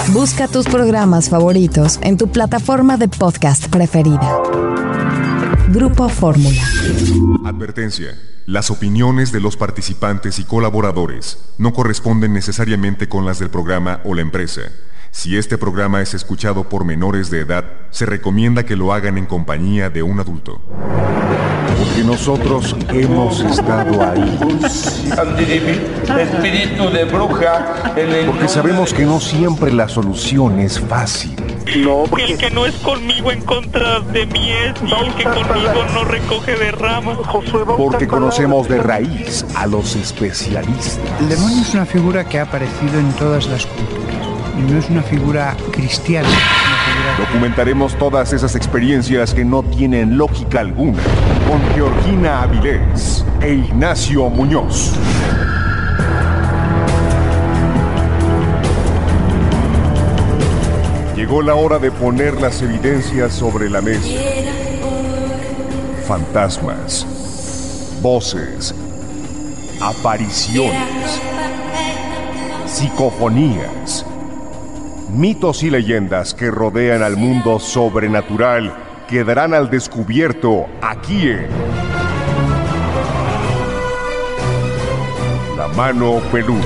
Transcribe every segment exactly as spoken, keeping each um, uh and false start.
Busca tus programas favoritos en tu plataforma de podcast preferida. Grupo Fórmula. Advertencia. Las opiniones de los participantes y colaboradores no corresponden necesariamente con las del programa o la empresa. Si este programa es escuchado por menores de edad, se recomienda que lo hagan en compañía de un adulto. Porque nosotros hemos estado ahí. Espíritu de bruja. Porque sabemos que no siempre la solución es fácil. No, porque... El que no es conmigo en contra de mí es, y el que conmigo no recoge de ramas. Porque conocemos de raíz a los especialistas. El demonio es una figura que ha aparecido en todas las culturas. Y no es una figura cristiana. Es una figura... Documentaremos todas esas experiencias que no tienen lógica alguna con Georgina Avilés e Ignacio Muñoz. Llegó la hora de poner las evidencias sobre la mesa. Fantasmas, voces, apariciones, psicofonías, mitos y leyendas que rodean al mundo sobrenatural quedarán al descubierto aquí en La Mano Peluda.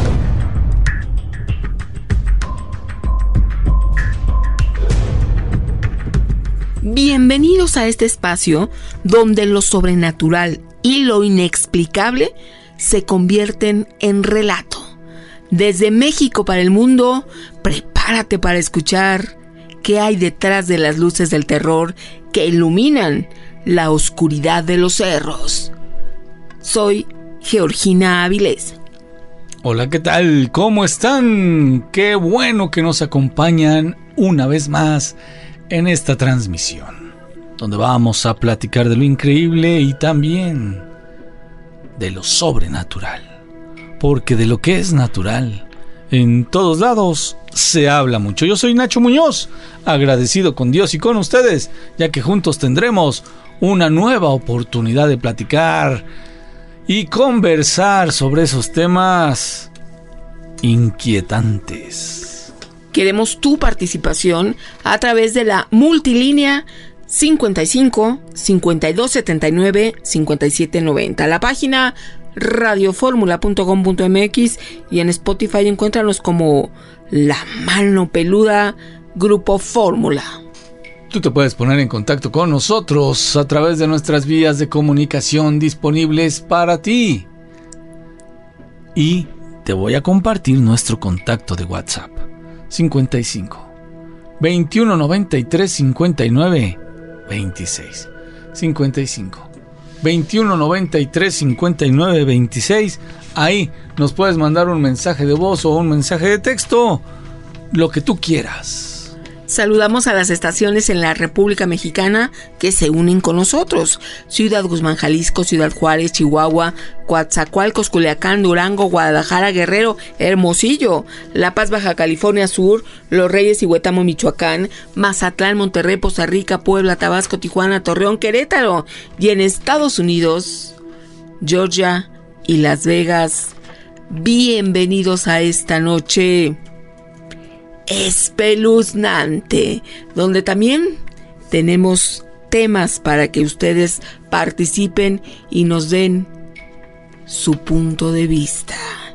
Bienvenidos a este espacio donde lo sobrenatural y lo inexplicable se convierten en relato. Desde México para el mundo, prepárate para escuchar qué hay detrás de las luces del terror que iluminan la oscuridad de los cerros. Soy Georgina Avilés. Hola, ¿qué tal? ¿Cómo están? Qué bueno que nos acompañan una vez más en esta transmisión, donde vamos a platicar de lo increíble y también de lo sobrenatural. Porque de lo que es natural, en todos lados se habla mucho. Yo soy Nacho Muñoz, agradecido con Dios y con ustedes, ya que juntos tendremos una nueva oportunidad de platicar y conversar sobre esos temas inquietantes. Queremos tu participación a través de la multilínea cincuenta y cinco, cincuenta y dos setenta y nueve, cincuenta y siete noventa. La página radioformula punto com punto m x y en Spotify encuéntranos como La Mano Peluda Grupo Fórmula. Tú te puedes poner en contacto con nosotros a través de nuestras vías de comunicación disponibles para ti. Y te voy a compartir nuestro contacto de WhatsApp. cincuenta y cinco, veintiuno noventa y tres, cincuenta y nueve, veintiséis. cincuenta y cinco, veintiuno noventa y tres, cincuenta y nueve, veintiséis. Ahí nos puedes mandar un mensaje de voz o un mensaje de texto, lo que tú quieras. Saludamos a las estaciones en la República Mexicana que se unen con nosotros: Ciudad Guzmán, Jalisco, Ciudad Juárez, Chihuahua, Coatzacoalcos, Culiacán, Durango, Guadalajara, Guerrero, Hermosillo, La Paz, Baja California Sur, Los Reyes y Huetamo, Michoacán, Mazatlán, Monterrey, Poza Rica, Puebla, Tabasco, Tijuana, Torreón, Querétaro, y en Estados Unidos, Georgia y Las Vegas. Bienvenidos a esta noche espeluznante, donde también tenemos temas para que ustedes participen y nos den su punto de vista.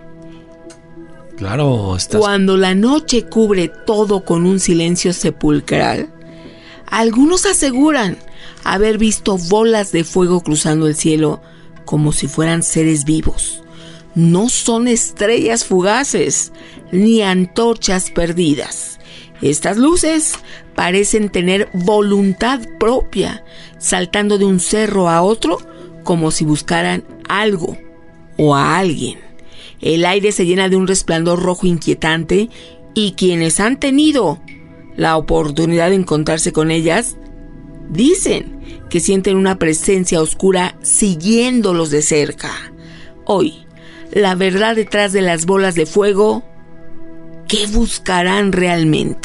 Claro, estás... Cuando la noche cubre todo con un silencio sepulcral, algunos aseguran haber visto bolas de fuego cruzando el cielo como si fueran seres vivos. No son estrellas fugaces ni antorchas perdidas. Estas luces parecen tener voluntad propia, saltando de un cerro a otro como si buscaran algo o a alguien. El aire se llena de un resplandor rojo inquietante y quienes han tenido la oportunidad de encontrarse con ellas dicen que sienten una presencia oscura siguiéndolos de cerca. Hoy, la verdad detrás de las bolas de fuego, ¿qué buscarán realmente?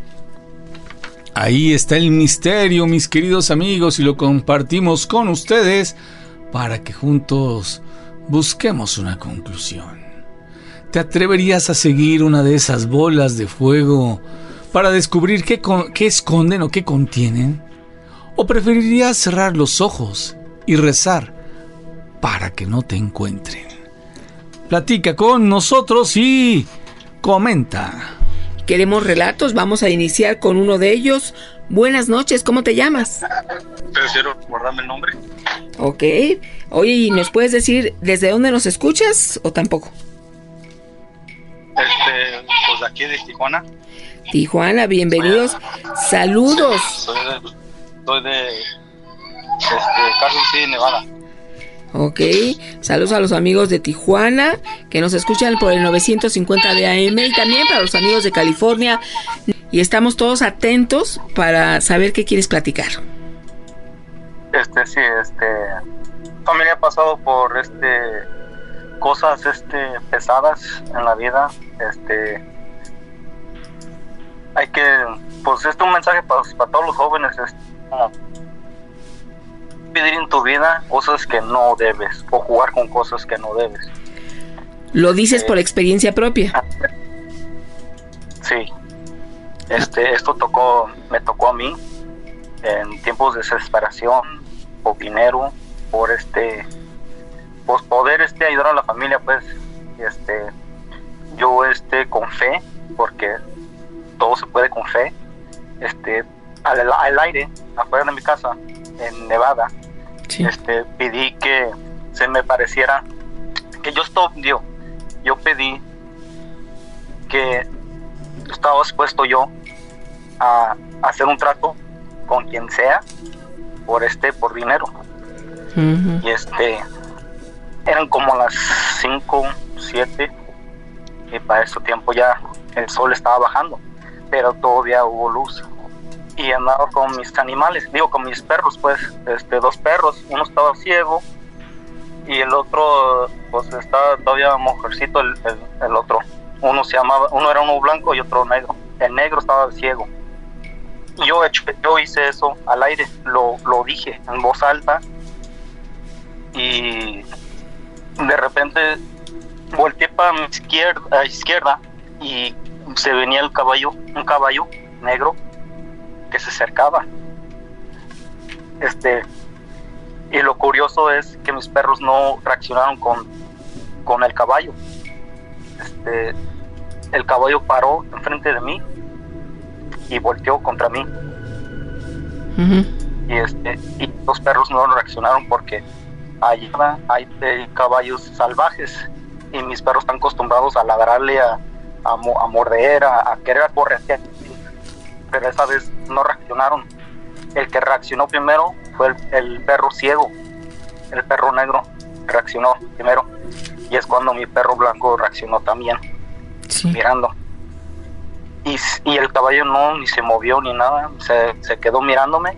Ahí está el misterio, mis queridos amigos, y lo compartimos con ustedes para que juntos busquemos una conclusión. ¿Te atreverías a seguir una de esas bolas de fuego para descubrir qué, con, qué esconden o qué contienen? ¿O preferirías cerrar los ojos y rezar para que no te encuentren? Platica con nosotros y comenta. Queremos relatos, vamos a iniciar con uno de ellos. Buenas noches, ¿cómo te llamas? Prefiero guardarme el nombre. Ok. Oye, ¿y nos puedes decir desde dónde nos escuchas o tampoco? Este, pues de aquí de Tijuana. Tijuana, bienvenidos. Saludos. Soy de, soy de este, Carson City, Nevada. Ok, saludos a los amigos de Tijuana que nos escuchan por el novecientos cincuenta de A M y también para los amigos de California. Y estamos todos atentos para saber qué quieres platicar. Este, sí, este, familia ha pasado por este cosas este pesadas en la vida. Este, hay que, pues este es un mensaje para, para todos los jóvenes. Es como pedir en tu vida cosas que no debes o jugar con cosas que no debes. ¿Lo dices eh, por experiencia propia? Sí. Este, esto tocó, me tocó a mí en tiempos de desesperación, por dinero, por este, pues poder este ayudar a la familia, pues, este, yo este con fe, porque todo se puede con fe, este, al, al aire, afuera de mi casa, en Nevada, sí. este, pedí que se me pareciera, que yo estoy, yo, yo pedí que estaba dispuesto yo a, a hacer un trato con quien sea por este, por dinero. Uh-huh. Y este, eran como las cinco, siete, y para ese tiempo ya el sol estaba bajando, pero todavía hubo luz. Y andaba con mis animales, digo con mis perros, pues, este, dos perros, uno estaba ciego y el otro, pues, estaba todavía mujercito, el, el, el otro, uno se llamaba, uno era uno blanco y otro negro, el negro estaba ciego. Yo, yo hice eso al aire, lo, lo dije en voz alta y de repente volteé para mi izquierda, a izquierda y se venía el caballo, un caballo negro que se acercaba. Este, y lo curioso es que mis perros no reaccionaron con, con el caballo. Este, el caballo paró enfrente de mí y volteó contra mí. Uh-huh. Y este, y los perros no reaccionaron porque allá hay eh, caballos salvajes y mis perros están acostumbrados a ladrarle, a, a, a morder, a, a querer corretear, pero esa vez no reaccionaron. El que reaccionó primero fue el, el perro ciego, el perro negro reaccionó primero, y es cuando mi perro blanco reaccionó también, sí. mirando. Y, y el caballo no, ni se movió ni nada, se, se quedó mirándome.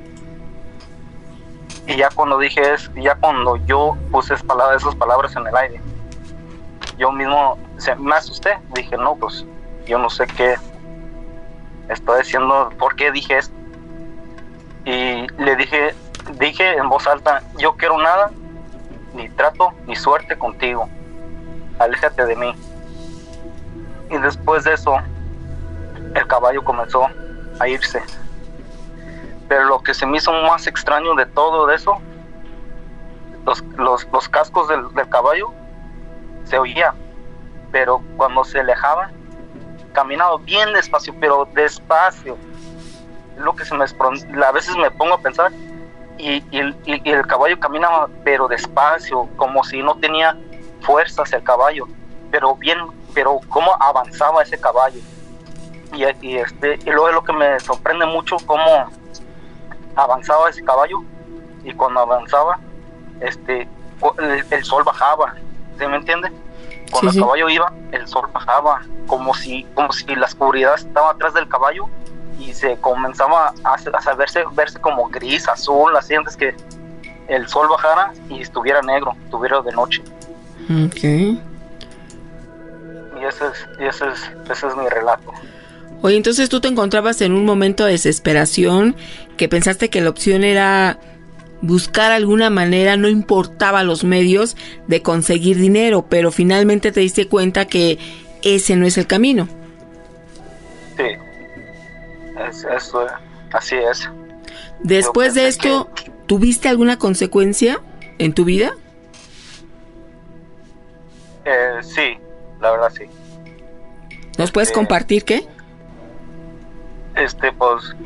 Y ya cuando dije es, ya cuando yo puse esas palabras, esas palabras en el aire, yo mismo se, me asusté. Dije, no, pues yo no sé qué estoy diciendo, por qué dije esto. Y le dije, dije en voz alta, yo quiero nada, ni trato, ni suerte contigo. Aléjate de mí. Y después de eso, el caballo comenzó a irse. Pero lo que se me hizo más extraño de todo eso, los, los, los cascos del, del caballo se oía, pero cuando se alejaba, caminaba bien despacio, pero despacio. Lo que se me a veces me pongo a pensar, y, y, el, y el caballo caminaba, pero despacio, como si no tenía fuerzas el caballo, pero bien, pero cómo avanzaba ese caballo. Y, y este y luego es lo que me sorprende mucho, cómo avanzaba ese caballo, y cuando avanzaba este el, el sol bajaba, ¿sí me entiende? Cuando sí, el caballo sí. iba, el sol bajaba, como si como si la oscuridad estaba atrás del caballo y se comenzaba a, a verse, verse como gris, azul, así, antes que el sol bajara y estuviera negro, estuviera de noche. Okay. Y ese es, y ese es, ese es mi relato. Oye, entonces tú te encontrabas en un momento de desesperación, que pensaste que la opción era buscar alguna manera, no importaba los medios, de conseguir dinero, pero finalmente te diste cuenta que ese no es el camino. Sí, es, eso, así es. Después de esto, que... ¿tuviste alguna consecuencia en tu vida? Eh, sí, la verdad sí. ¿Nos puedes este, compartir qué? Este, pues,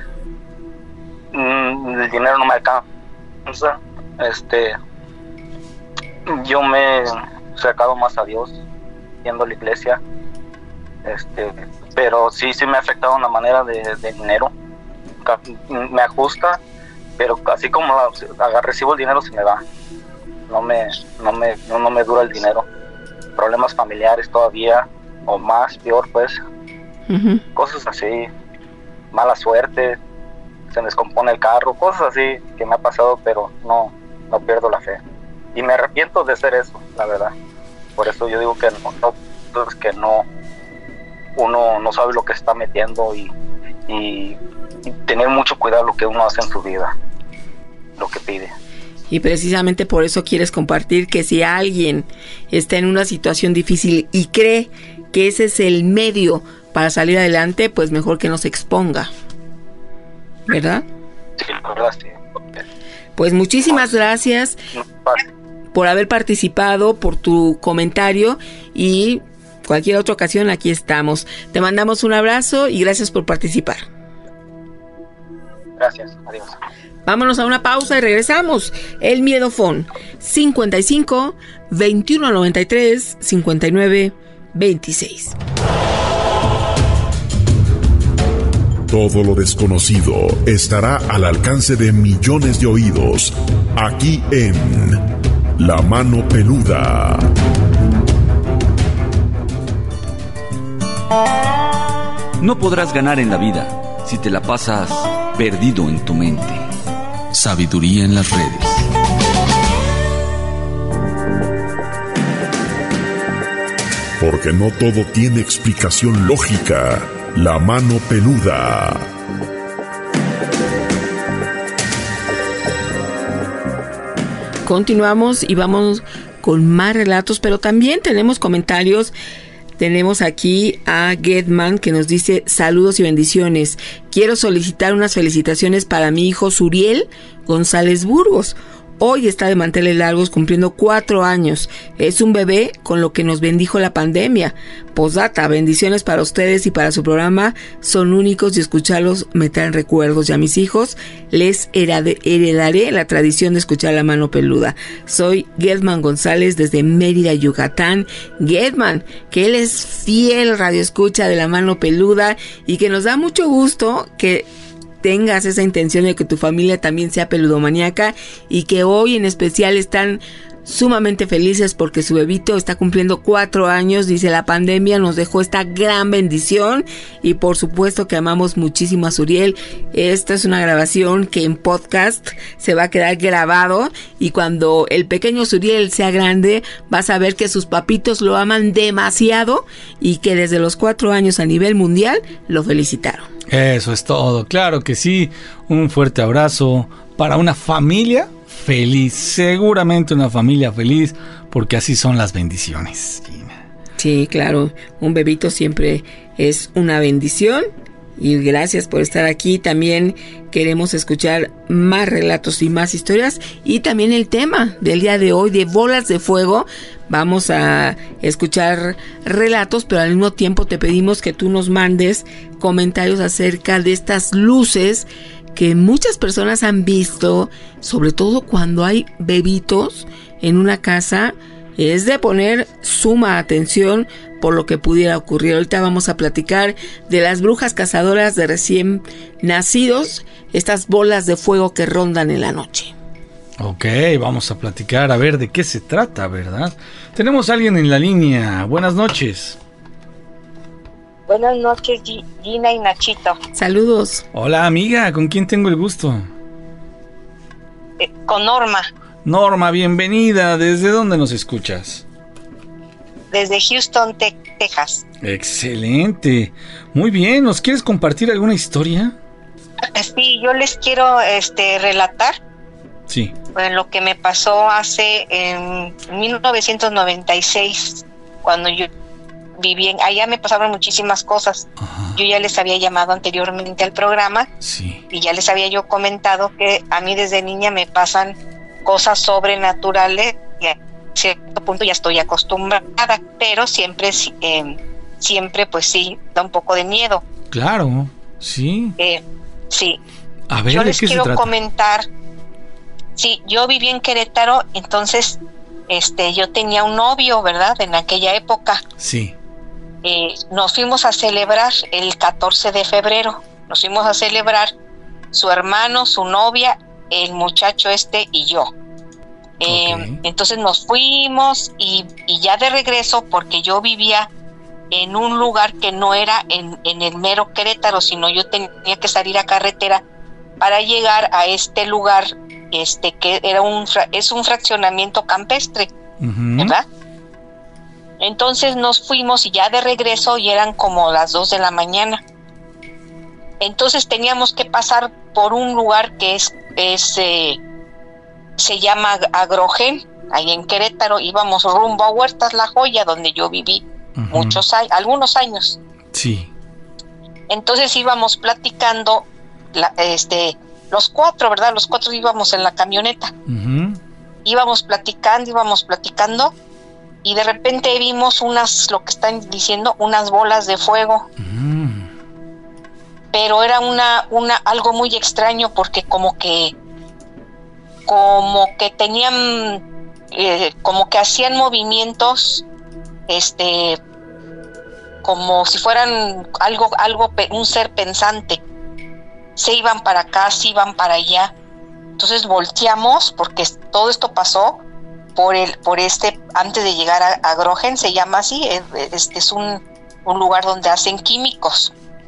mmm, el dinero no me alcanza. Este, yo me he acercado más a Dios yendo a la iglesia. Este, pero sí, sí me ha afectado una manera de, de dinero. Me ajusta, pero así como la, recibo el dinero se me va. No me, no me, no, no me dura el dinero. Problemas familiares todavía, o más, peor pues. Uh-huh. Cosas así, mala suerte, se me descompone el carro, cosas así que me ha pasado, pero no, no pierdo la fe. Y me arrepiento de hacer eso, la verdad. Por eso yo digo que no, no es que no, uno no sabe lo que está metiendo y, y, y tener mucho cuidado lo que uno hace en su vida, lo que pide. Y precisamente por eso quieres compartir que si alguien está en una situación difícil y cree que ese es el medio para salir adelante, pues mejor que no se exponga, ¿verdad? Sí, la verdad, sí. Pues muchísimas gracias por haber participado, por tu comentario, y cualquier otra ocasión aquí estamos. Te mandamos un abrazo y gracias por participar. Gracias, adiós. Vámonos a una pausa y regresamos. El Miedofón cincuenta y cinco, veintiuno noventa y tres, cincuenta y nueve, veintiséis. Todo lo desconocido estará al alcance de millones de oídos, aquí en La Mano Peluda. No podrás ganar en la vida si te la pasas perdido en tu mente. Sabiduría en las redes. Porque no todo tiene explicación lógica. La Mano Peluda. Continuamos y vamos con más relatos, pero también tenemos comentarios. Tenemos aquí a Getman que nos dice: saludos y bendiciones. Quiero solicitar unas felicitaciones para mi hijo Suriel González Burgos. Hoy está de manteles largos cumpliendo cuatro años. Es un bebé con lo que nos bendijo la pandemia. Posdata, bendiciones para ustedes y para su programa. Son únicos y escucharlos me traen recuerdos. Y a mis hijos les heredaré la tradición de escuchar La Mano Peluda. Soy Getman González desde Mérida, Yucatán. Getman, que él es fiel radioescucha de La Mano Peluda y que nos da mucho gusto que tengas esa intención de que tu familia también sea peludomaníaca y que hoy en especial están sumamente felices porque su bebito está cumpliendo cuatro años. Dice: la pandemia nos dejó esta gran bendición y por supuesto que amamos muchísimo a Suriel. Esta es una grabación que en podcast se va a quedar grabado y cuando el pequeño Suriel sea grande vas a ver que sus papitos lo aman demasiado y que desde los cuatro años a nivel mundial lo felicitaron. Eso es todo, claro que sí. Un fuerte abrazo para una familia feliz, seguramente una familia feliz, porque así son las bendiciones, Gina. Sí, claro, un bebito siempre es una bendición y gracias por estar aquí. También queremos escuchar más relatos y más historias y también el tema del día de hoy de bolas de fuego. Vamos a escuchar relatos, pero al mismo tiempo te pedimos que tú nos mandes comentarios acerca de estas luces que muchas personas han visto, sobre todo cuando hay bebitos en una casa. Es de poner suma atención por lo que pudiera ocurrir. Ahorita vamos a platicar de las brujas cazadoras de recién nacidos, estas bolas de fuego que rondan en la noche. Ok, vamos a platicar a ver de qué se trata, ¿verdad? Tenemos a alguien en la línea. Buenas noches. Buenas noches, Gina y Nachito. Saludos. Hola, amiga, ¿con quién tengo el gusto? Eh, con Norma. Norma, bienvenida. ¿Desde dónde nos escuchas? Desde Houston, te- Texas. Excelente. Muy bien, ¿nos quieres compartir alguna historia? Sí, yo les quiero este relatar Sí. bueno, lo que me pasó hace en mil novecientos noventa y seis, cuando yo viví en, allá me pasaron muchísimas cosas. Ajá. Yo ya les había llamado anteriormente al programa, sí. y ya les había yo comentado que a mí desde niña me pasan cosas sobrenaturales y a cierto punto ya estoy acostumbrada, pero siempre, eh, siempre pues sí, da un poco de miedo. Claro, sí. Eh, sí. A ver, yo ¿de les qué quiero se trata? comentar. Sí, yo viví en Querétaro, entonces este, yo tenía un novio, ¿verdad? En aquella época. Sí. Eh, nos fuimos a celebrar el catorce de febrero. Nos fuimos a celebrar su hermano, su novia, el muchacho este y yo. Eh, okay. Entonces nos fuimos y, y ya de regreso, porque yo vivía en un lugar que no era en, en el mero Querétaro, sino yo tenía que salir a carretera para llegar a este lugar, este que era un es un fraccionamiento campestre, uh-huh. ¿verdad? Entonces nos fuimos y ya de regreso y eran como las dos de la mañana. Entonces teníamos que pasar por un lugar que es, es eh, se llama Agrojén, ahí en Querétaro. Íbamos rumbo a Huertas La Joya, donde yo viví uh-huh. muchos años, algunos años. Sí. Entonces íbamos platicando, la, este, los cuatro, ¿verdad? Los cuatro íbamos en la camioneta. Uh-huh. Íbamos platicando, íbamos platicando, y de repente vimos unas, lo que están diciendo, unas bolas de fuego. Uh-huh. Pero era una, una, algo muy extraño, porque como que, como que tenían, eh, como que hacían movimientos, este, como si fueran algo, algo, un ser pensante. Se iban para acá, se iban para allá. Entonces volteamos, porque todo esto pasó por el, por este, antes de llegar a, a Grogen, se llama así, es, es un, un lugar donde hacen químicos.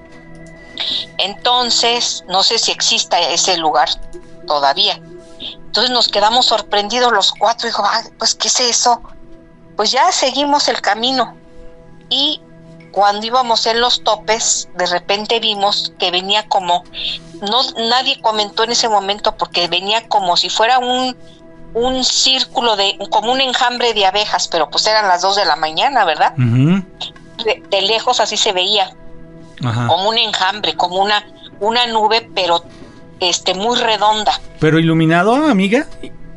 Entonces, no sé si exista ese lugar todavía. Entonces nos quedamos sorprendidos los cuatro, y dijo, ah, pues ¿qué es eso? Pues ya seguimos el camino, y cuando íbamos en los topes, de repente vimos que venía como, no, nadie comentó en ese momento, porque venía como si fuera un, un círculo de, como un enjambre de abejas, pero pues eran las dos de la mañana, ¿verdad? Uh-huh. De, de lejos así se veía, ajá. como un enjambre, como una, una nube, pero este muy redonda. ¿Pero iluminado, amiga?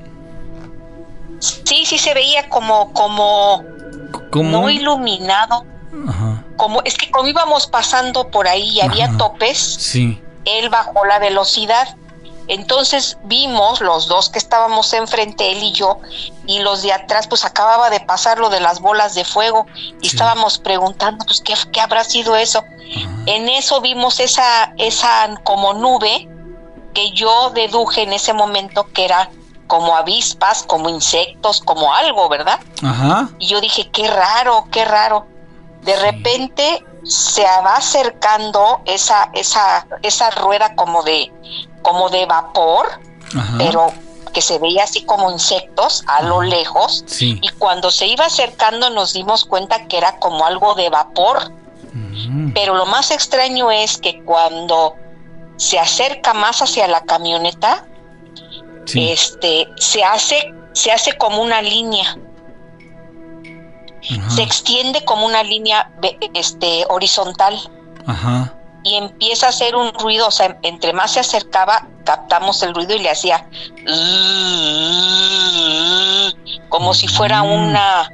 Sí, sí se veía como, como, ¿Cómo? No iluminado. Ajá. Como, es que como íbamos pasando por ahí y había ajá. topes, sí. Él bajó la velocidad. Entonces vimos los dos que estábamos enfrente, él y yo, y los de atrás, pues acababa de pasar lo de las bolas de fuego, y sí. estábamos preguntando, pues ¿qué, qué habrá sido eso? Ajá. En eso vimos esa, esa como nube, que yo deduje en ese momento que era como avispas, como insectos, como algo, ¿verdad? Ajá. Y yo dije, qué raro, qué raro. De sí. repente se va acercando esa, esa, esa rueda como de, como de vapor, ajá. pero que se veía así como insectos a ajá. lo lejos, sí. y cuando se iba acercando nos dimos cuenta que era como algo de vapor. Uh-huh. Pero lo más extraño es que cuando se acerca más hacia la camioneta, sí. este, se hace, se hace como una línea. Ajá. Se extiende como una línea este, horizontal. Ajá. Y empieza a hacer un ruido, o sea, entre más se acercaba, captamos el ruido y le hacía como si fuera una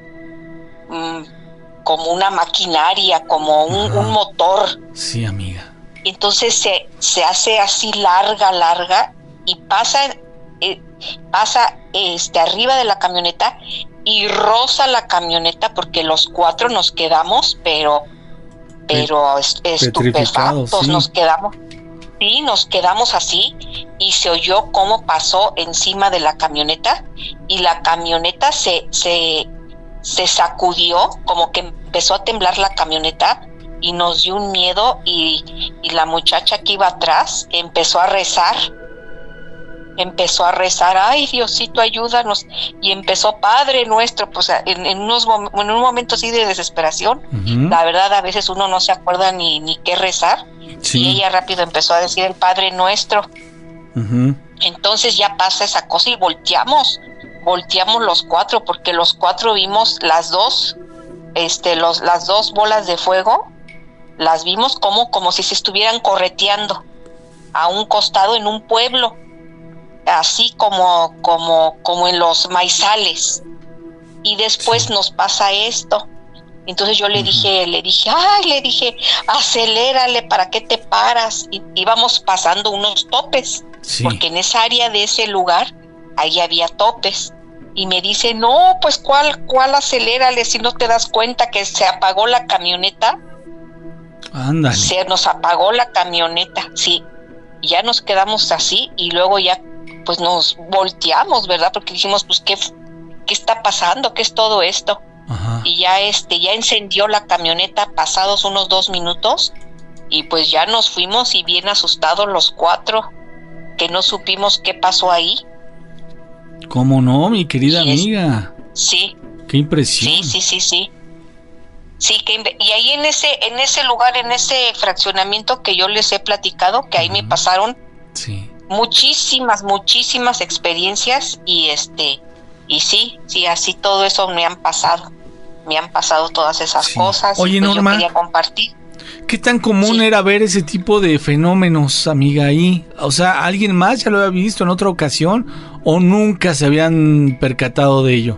como una maquinaria, como un, un motor. Sí, amiga. Entonces se, se hace así larga, larga, y pasa, eh, pasa este, arriba de la camioneta y roza la camioneta, porque los cuatro nos quedamos, pero, pero est- estupefactos, sí. nos quedamos, sí, nos quedamos así, y se oyó cómo pasó encima de la camioneta, y la camioneta se, se, se sacudió, como que empezó a temblar la camioneta, y nos dio un miedo, y, y la muchacha que iba atrás empezó a rezar, empezó a rezar, ay Diosito ayúdanos, y empezó Padre Nuestro, pues en, en, unos, en un momento así de desesperación, uh-huh. la verdad a veces uno no se acuerda ni, ni qué rezar, sí. y ella rápido empezó a decir el Padre Nuestro, uh-huh. entonces ya pasa esa cosa y volteamos, volteamos los cuatro, porque los cuatro vimos las dos, este, los, las dos bolas de fuego, las vimos como, como si se estuvieran correteando a un costado en un pueblo, así como, como, como en los maizales. Y después sí. nos pasa esto. Entonces yo le uh-huh. dije, le dije, ay, le dije, acelérale, ¿para qué te paras? Y íbamos pasando unos topes, sí. porque en esa área de ese lugar, ahí había topes. Y me dice, no, pues ¿cuál, cuál acelérale si no te das cuenta que se apagó la camioneta? Ándale. Se nos apagó la camioneta, sí. Y ya nos quedamos así y luego ya pues nos volteamos, ¿verdad? Porque dijimos, pues ¿qué, qué está pasando? ¿Qué es todo esto? Ajá. Y ya este, ya encendió la camioneta pasados unos dos minutos y pues ya nos fuimos y bien asustados los cuatro, que no supimos qué pasó ahí. ¿Cómo no, mi querida y amiga? Es, sí. Qué impresión. Sí, sí, sí, sí. Sí, que y ahí en ese, en ese lugar, en ese fraccionamiento que yo les he platicado, que ahí uh-huh. me pasaron sí. muchísimas, muchísimas experiencias y este, y sí, sí, así todo eso me han pasado, me han pasado todas esas sí. cosas. Oye, y pues Norma, yo quería compartir. ¿Qué tan común sí. era ver ese tipo de fenómenos, amiga, ahí? O sea, ¿alguien más ya lo había visto en otra ocasión o nunca se habían percatado de ello?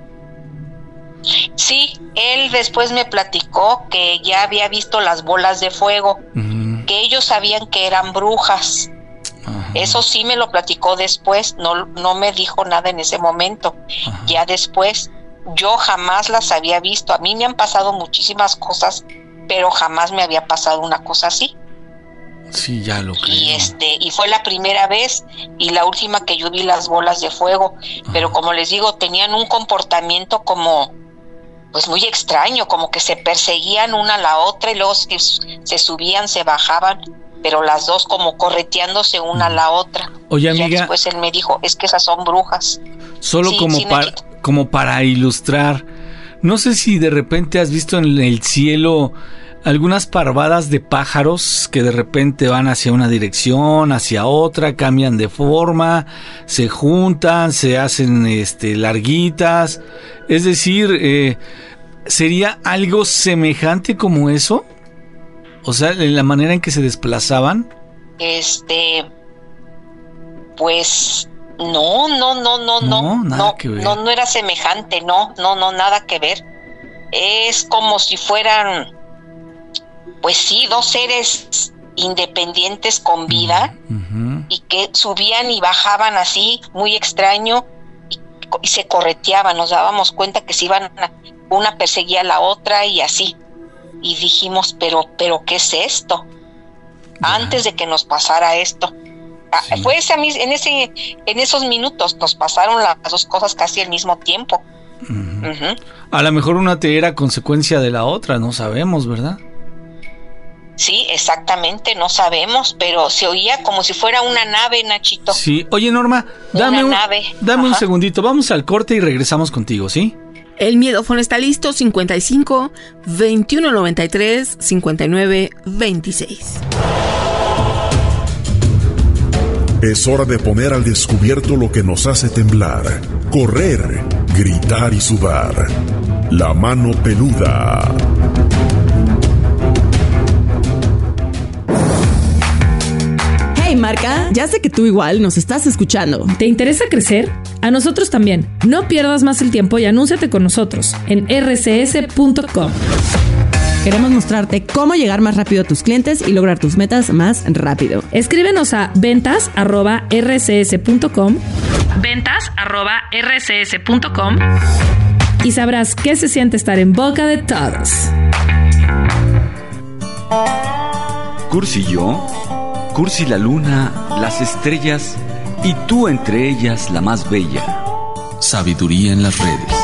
Sí, él después me platicó que ya había visto las bolas de fuego, uh-huh. que ellos sabían que eran brujas. Uh-huh. Eso sí me lo platicó después, no, no me dijo nada en ese momento. Uh-huh. Ya después, yo jamás las había visto. A mí me han pasado muchísimas cosas, pero jamás me había pasado una cosa así. Sí, ya lo creo. Y este, y fue la primera vez y la última que yo vi las bolas de fuego. Uh-huh. Pero como les digo, tenían un comportamiento como pues muy extraño, como que se perseguían una a la otra y luego se, se subían, se bajaban, pero las dos como correteándose una a la otra. Oye, amiga, ya después él me dijo, es que esas son brujas. Solo sí, como, sí, para, como para ilustrar, no sé si de repente has visto en el cielo algunas parvadas de pájaros que de repente van hacia una dirección, hacia otra, cambian de forma, se juntan, se hacen este, larguitas. Es decir, eh, ¿sería algo semejante como eso? O sea, en la manera en que se desplazaban. Este, pues no, no, no, no, no, no, nada no, que ver. no, no era semejante, no, no, no, nada que ver. Es como si fueran, pues sí, dos seres independientes con vida uh-huh. y que subían y bajaban así, muy extraño, y, y se correteaban, nos dábamos cuenta que se iban, a, una perseguía a la otra y así. Y dijimos, pero, pero, ¿qué es esto? Ya. Antes de que nos pasara esto. Sí. Fue ese, en, ese, en esos minutos nos pasaron las dos cosas casi al mismo tiempo. Uh-huh. Uh-huh. A lo mejor una te era consecuencia de la otra, no sabemos, ¿verdad? Sí, exactamente, no sabemos, pero se oía como si fuera una nave, Nachito. Sí, oye Norma, dame, un, nave. dame un segundito, vamos al corte y regresamos contigo, ¿sí? El miedófono está listo, cincuenta y cinco, veintiuno noventa y tres, cincuenta y nueve, veintiséis. Es hora de poner al descubierto lo que nos hace temblar, correr, gritar y sudar. La mano peluda. Hey Marca, ya sé que tú igual nos estás escuchando. ¿Te interesa crecer? A nosotros también. No pierdas más el tiempo y anúnciate con nosotros en erre ce ese punto com. Queremos mostrarte cómo llegar más rápido a tus clientes y lograr tus metas más rápido. Escríbenos a ventas arroba erre ce ese punto com, ventas arroba erre ce ese punto com y sabrás qué se siente estar en boca de todos. Cursi y yo, Cursi la luna, las estrellas y tú entre ellas la más bella. Sabiduría en las redes.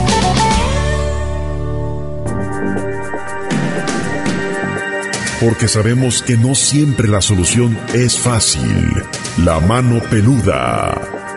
Porque sabemos que no siempre la solución es fácil. La mano peluda.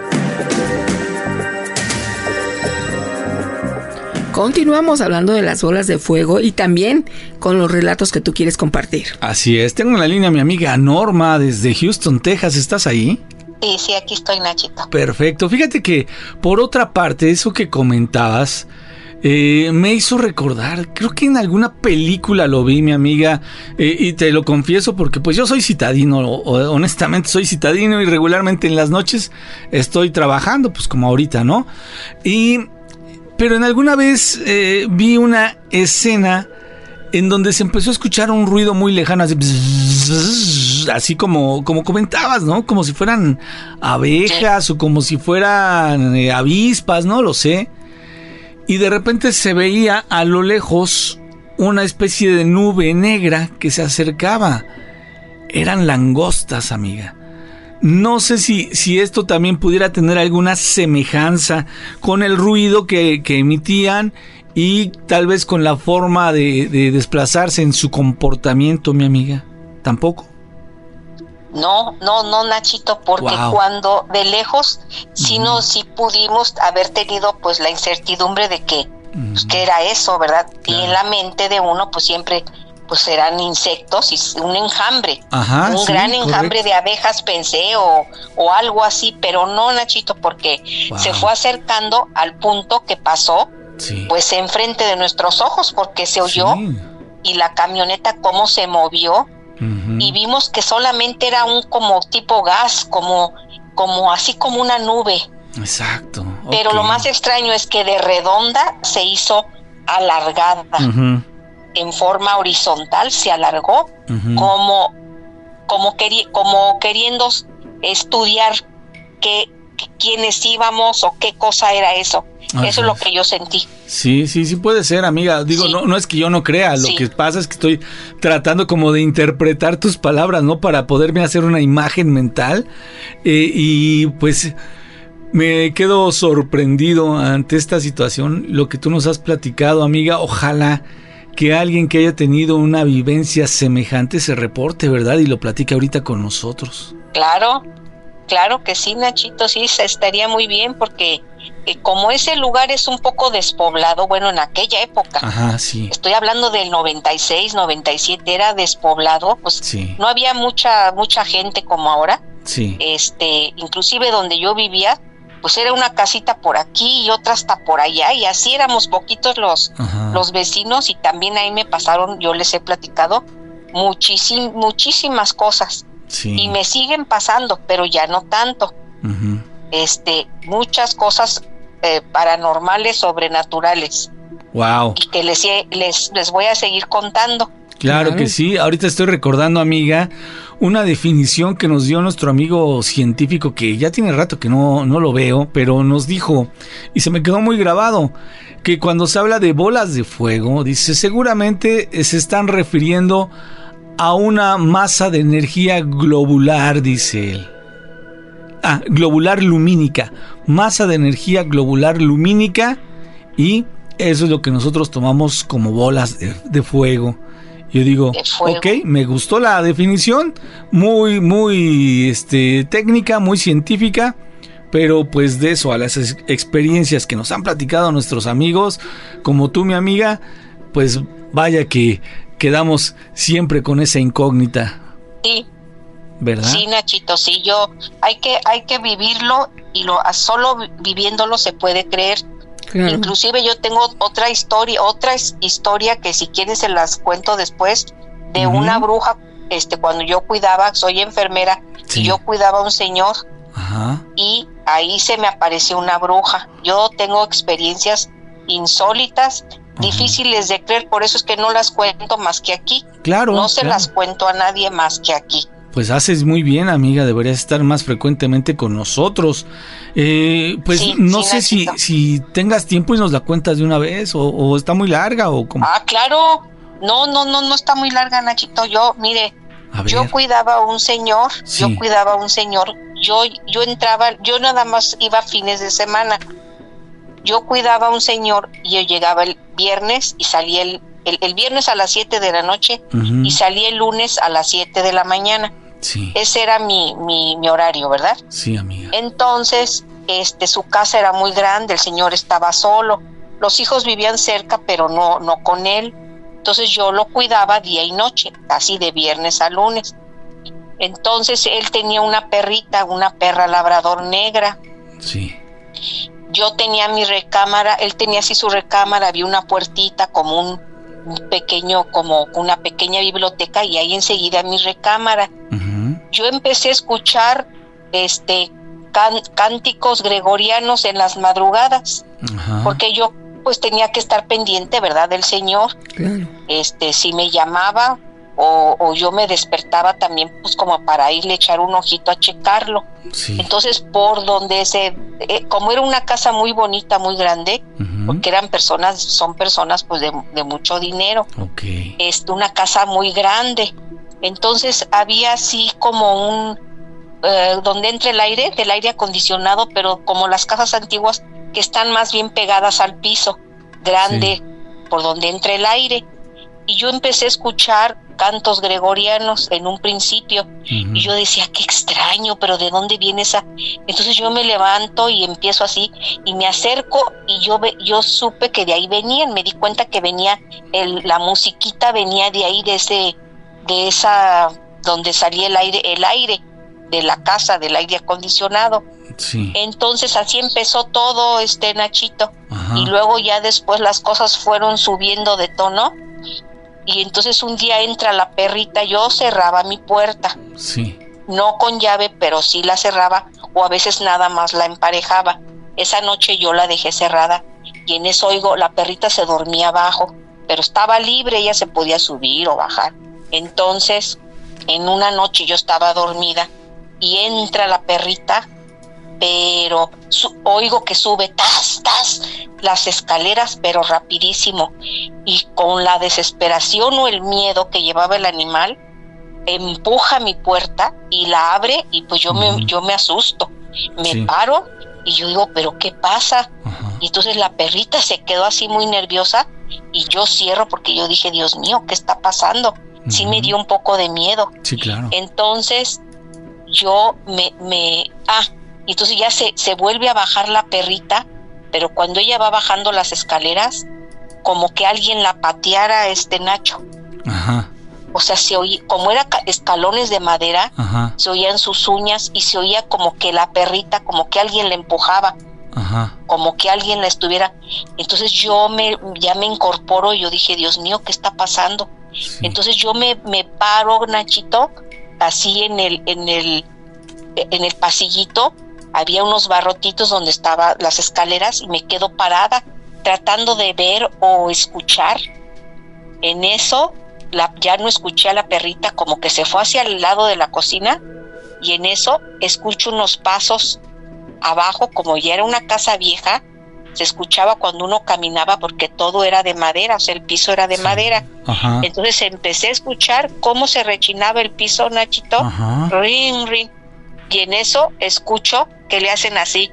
Continuamos hablando de las bolas de fuego y también con los relatos que tú quieres compartir. Así es, tengo en la línea a mi amiga Norma desde Houston, Texas. ¿Estás ahí? Sí, sí, aquí estoy, Nachito. Perfecto. Fíjate que, por otra parte, eso que comentabas, eh, me hizo recordar, creo que en alguna película lo vi, mi amiga, eh, y te lo confieso porque pues yo soy citadino, honestamente soy citadino y regularmente en las noches estoy trabajando, pues como ahorita, ¿no? Y, pero en alguna vez eh, vi una escena en donde se empezó a escuchar un ruido muy lejano, así, bzz, así como, como comentabas, ¿no? Como si fueran abejas o como si fueran eh, avispas, no lo sé. Y de repente se veía a lo lejos una especie de nube negra que se acercaba. Eran langostas, amiga. No sé si, si esto también pudiera tener alguna semejanza con el ruido que, que emitían y tal vez con la forma de, de desplazarse en su comportamiento, mi amiga. ¿Tampoco? No, no, no, Nachito, porque wow. Cuando de lejos sí, mm. no, sí pudimos haber tenido pues la incertidumbre de que, mm. pues, que era eso, ¿verdad? Claro. Y en la mente de uno pues siempre pues eran insectos y un enjambre, Ajá, un sí, gran enjambre correcto. De abejas pensé o, o algo así, pero no, Nachito, porque wow. se fue acercando al punto que pasó sí. pues enfrente de nuestros ojos, porque se oyó sí. y la camioneta cómo se movió uh-huh. y vimos que solamente era un como tipo gas, como, como así como una nube. Exacto. Pero okay. lo más extraño es que de redonda se hizo alargada. Uh-huh. En forma horizontal se alargó uh-huh. como como, queri- como queriendo estudiar qué, quiénes íbamos o qué cosa era eso. Ajá. Eso es lo que yo sentí. Sí, sí, sí puede ser, amiga. Digo, sí. no, no es que yo no crea, lo sí. que pasa es que estoy tratando como de interpretar tus palabras, ¿no? Para poderme hacer una imagen mental eh, y pues me quedo sorprendido ante esta situación, lo que tú nos has platicado, amiga. Ojalá que alguien que haya tenido una vivencia semejante se reporte, ¿verdad? Y lo platique ahorita con nosotros. Claro, claro que sí, Nachito, sí, estaría muy bien porque eh, como ese lugar es un poco despoblado, bueno, en aquella época, Ajá, sí. estoy hablando del noventa y seis, noventa y siete, era despoblado, pues sí. no había mucha mucha gente como ahora. Sí. Este, inclusive donde yo vivía, pues era una casita por aquí y otra hasta por allá, y así éramos poquitos los, los vecinos, y también ahí me pasaron, yo les he platicado, muchísim, muchísimas cosas, sí. y me siguen pasando, pero ya no tanto, uh-huh. este, muchas cosas eh, paranormales, sobrenaturales, wow. y que les, les, les voy a seguir contando. Claro uh-huh. que sí, ahorita estoy recordando, amiga, una definición que nos dio nuestro amigo científico, que ya tiene rato que no, no lo veo, pero nos dijo, y se me quedó muy grabado, que cuando se habla de bolas de fuego, dice, seguramente se están refiriendo a una masa de energía globular, dice él. Ah, globular lumínica, masa de energía globular lumínica, y eso es lo que nosotros tomamos como bolas de, de fuego. Yo digo, ok, me gustó la definición, muy, muy este, técnica, muy científica, pero pues de eso, a las ex- experiencias que nos han platicado nuestros amigos, como tú, mi amiga, pues vaya que quedamos siempre con esa incógnita. Sí. ¿Verdad? Sí, Nachito, sí, yo, hay que, hay que vivirlo, y lo solo viviéndolo se puede creer. Claro. Inclusive yo tengo otra historia, otra historia que si quieres se las cuento después, de uh-huh. una bruja, este, cuando yo cuidaba, soy enfermera, sí. y yo cuidaba a un señor, Ajá. y ahí se me apareció una bruja. Yo tengo experiencias insólitas, uh-huh. difíciles de creer, por eso es que no las cuento más que aquí. Claro. No se claro. las cuento a nadie más que aquí. Pues haces muy bien, amiga, deberías estar más frecuentemente con nosotros. Eh, pues sí, no sí, sé si, si tengas tiempo y nos la cuentas de una vez, o, o está muy larga, o cómo. Ah, claro, no, no, no, no está muy larga, Nachito. Yo, mire, yo cuidaba a un señor, sí. yo cuidaba a un señor, yo, yo entraba, yo nada más iba fines de semana. Yo cuidaba a un señor y yo llegaba el viernes y salía el, el, el viernes a las siete de la noche, uh-huh. y salía el lunes a las siete de la mañana. Sí. Ese era mi, mi, mi horario, ¿verdad? Sí, amiga. Entonces, este, su casa era muy grande, el señor estaba solo, los hijos vivían cerca, pero no, no con él. Entonces yo lo cuidaba día y noche, así de viernes a lunes. Entonces él tenía una perrita, una perra labrador negra. Sí. yo tenía mi recámara, él tenía así su recámara, había una puertita como un, un pequeño, como una pequeña biblioteca, y ahí enseguida mi recámara. Uh-huh. Yo empecé a escuchar este can, cánticos gregorianos en las madrugadas, uh-huh. porque yo pues tenía que estar pendiente, ¿verdad?, del Señor. Claro. Este, si me llamaba o, o yo me despertaba también, pues como para irle a echar un ojito a checarlo. Sí. Entonces, por donde se, eh, como era una casa muy bonita, muy grande, uh-huh. porque eran personas, son personas pues de, de mucho dinero. Okay. Este, una casa muy grande. Entonces había así como un, eh, donde entra el aire, del aire acondicionado, pero como las casas antiguas que están más bien pegadas al piso, grande, sí. por donde entra el aire. Y yo empecé a escuchar cantos gregorianos en un principio, uh-huh. y yo decía, qué extraño, pero ¿de dónde viene esa? Entonces yo me levanto y empiezo así, y me acerco, y yo ve, yo supe que de ahí venían, me di cuenta que venía, el, la musiquita venía de ahí, de ese, de esa, donde salía el aire, el aire de la casa, del aire acondicionado. Sí. Entonces así empezó todo, este Nachito. Ajá. Y luego ya después las cosas fueron subiendo de tono, y entonces un día entra la perrita, yo cerraba mi puerta, sí. no con llave, pero sí la cerraba, o a veces nada más la emparejaba. Esa noche yo la dejé cerrada, y en eso oigo, la perrita se dormía abajo, pero estaba libre, ella se podía subir o bajar. Entonces en una noche yo estaba dormida y entra la perrita, pero su, oigo que sube tas, tas, las escaleras, pero rapidísimo, y con la desesperación o el miedo que llevaba el animal, empuja mi puerta y la abre, y pues yo, uh-huh. me, yo me asusto, me sí. paro, y yo digo, ¿pero qué pasa? Uh-huh. Y entonces la perrita se quedó así muy nerviosa, y yo cierro porque yo dije, Dios mío, ¿qué está pasando? Uh-huh. Sí me dio un poco de miedo. Sí, claro. Entonces yo me, me, ah, y entonces ya se, se vuelve a bajar la perrita, pero cuando ella va bajando las escaleras, como que alguien la pateara, este Nacho. Ajá. O sea, se oía, como eran escalones de madera, ajá. se oían sus uñas, y se oía como que la perrita, como que alguien la empujaba. Ajá. Como que alguien la estuviera. Entonces yo me, ya me incorporo, y yo dije, Dios mío, ¿qué está pasando? Sí. Entonces yo me, me paro, Nachito, así en el, en el, en el pasillito. Había unos barrotitos donde estaban las escaleras, y me quedo parada tratando de ver o escuchar. En eso la, ya no escuché a la perrita, como que se fue hacia el lado de la cocina, y en eso escucho unos pasos abajo, como ya era una casa vieja, se escuchaba cuando uno caminaba, porque todo era de madera, o sea, el piso era de sí. madera. Ajá. Entonces empecé a escuchar cómo se rechinaba el piso, Nachito. Ajá. Ring, ring. Y en eso escucho que le hacen así.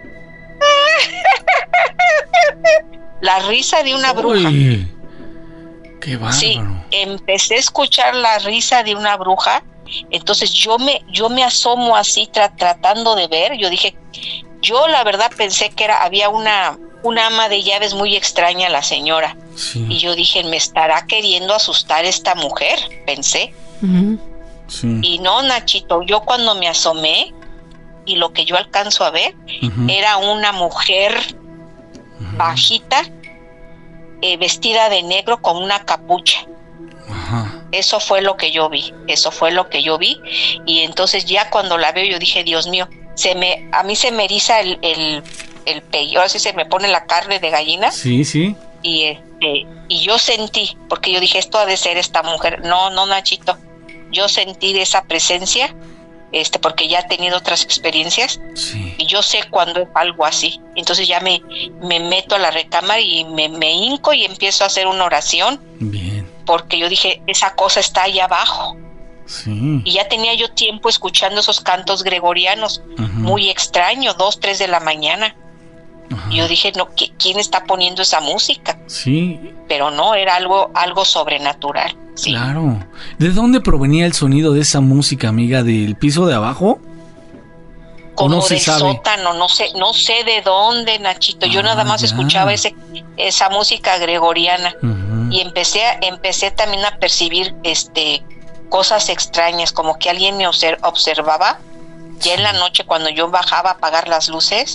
La risa de una bruja. Uy, qué bárbaro. Sí, empecé a escuchar la risa de una bruja. Entonces yo me, yo me asomo así tra- tratando de ver. Yo dije, yo la verdad pensé que era, había una, una ama de llaves muy extraña, la señora. Sí. Y yo dije, me estará queriendo asustar esta mujer, pensé. Uh-huh. Sí. Y no, Nachito, yo cuando me asomé, y lo que yo alcanzo a ver, uh-huh. era una mujer uh-huh. bajita, eh, vestida de negro con una capucha. Uh-huh. Eso fue lo que yo vi, eso fue lo que yo vi. Y entonces ya cuando la veo, yo dije, Dios mío, se me, a mí se me eriza el, el, el pello, ahora sí se me pone la carne de gallina. Sí, sí. Y, este, y yo sentí, porque yo dije, esto ha de ser esta mujer. No, no, Nachito, yo sentí de esa presencia. Este, porque ya he tenido otras experiencias, sí. y yo sé cuando es algo así. Entonces ya me, me meto a la recámara y me, me hinco y empiezo a hacer una oración. Bien. Porque yo dije, esa cosa está allá abajo. Sí. Y ya tenía yo tiempo escuchando esos cantos gregorianos, uh-huh. muy extraños, dos, tres de la mañana. Uh-huh. Y yo dije, no, ¿quién está poniendo esa música? Sí. Pero no, era algo, algo sobrenatural. Sí. Claro. ¿De dónde provenía el sonido de esa música, amiga? ¿Del piso de abajo? Como no del se sabe? Sótano, no sé, no sé de dónde, Nachito. Yo ah, nada más ya. escuchaba ese, esa música gregoriana. Uh-huh. Y empecé, a, empecé también a percibir este cosas extrañas, como que alguien me observaba. Ya en la noche, cuando yo bajaba a apagar las luces,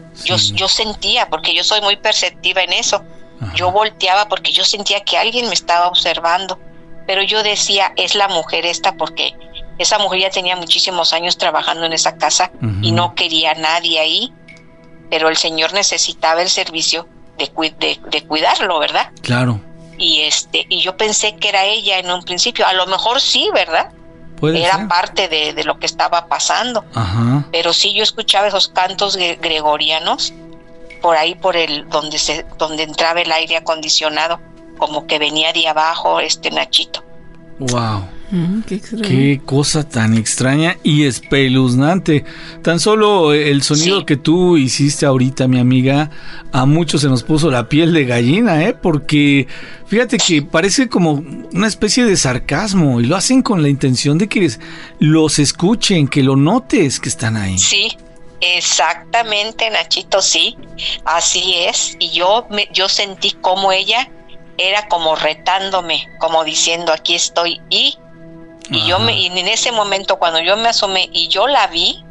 Sí. Yo, yo sentía, porque yo soy muy perceptiva en eso. Ajá. Yo volteaba porque yo sentía que alguien me estaba observando. Pero yo decía, es la mujer esta, porque esa mujer ya tenía muchísimos años trabajando en esa casa uh-huh. y no quería a nadie ahí. Pero el señor necesitaba el servicio de, de, de cuidarlo, ¿verdad? Claro. Y este y yo pensé que era ella en un principio. A lo mejor sí, ¿verdad? Puede era ser. parte de, de lo que estaba pasando. Ajá. Pero sí, yo escuchaba esos cantos gre- gregorianos por ahí, por el donde se donde entraba el aire acondicionado, como que venía de abajo este Nachito. Wow. Mm, qué extraño. Qué cosa tan extraña y espeluznante. Tan solo el sonido sí. que tú hiciste ahorita, mi amiga, a muchos se nos puso la piel de gallina, ¿eh? Porque fíjate que parece como una especie de sarcasmo y lo hacen con la intención de que los escuchen, que lo notes que están ahí. Sí. Exactamente, Nachito, sí, así es. Y yo me, yo sentí como ella era como retándome, como diciendo aquí estoy. Y y yo me, y en ese momento cuando yo me asomé y yo la vi,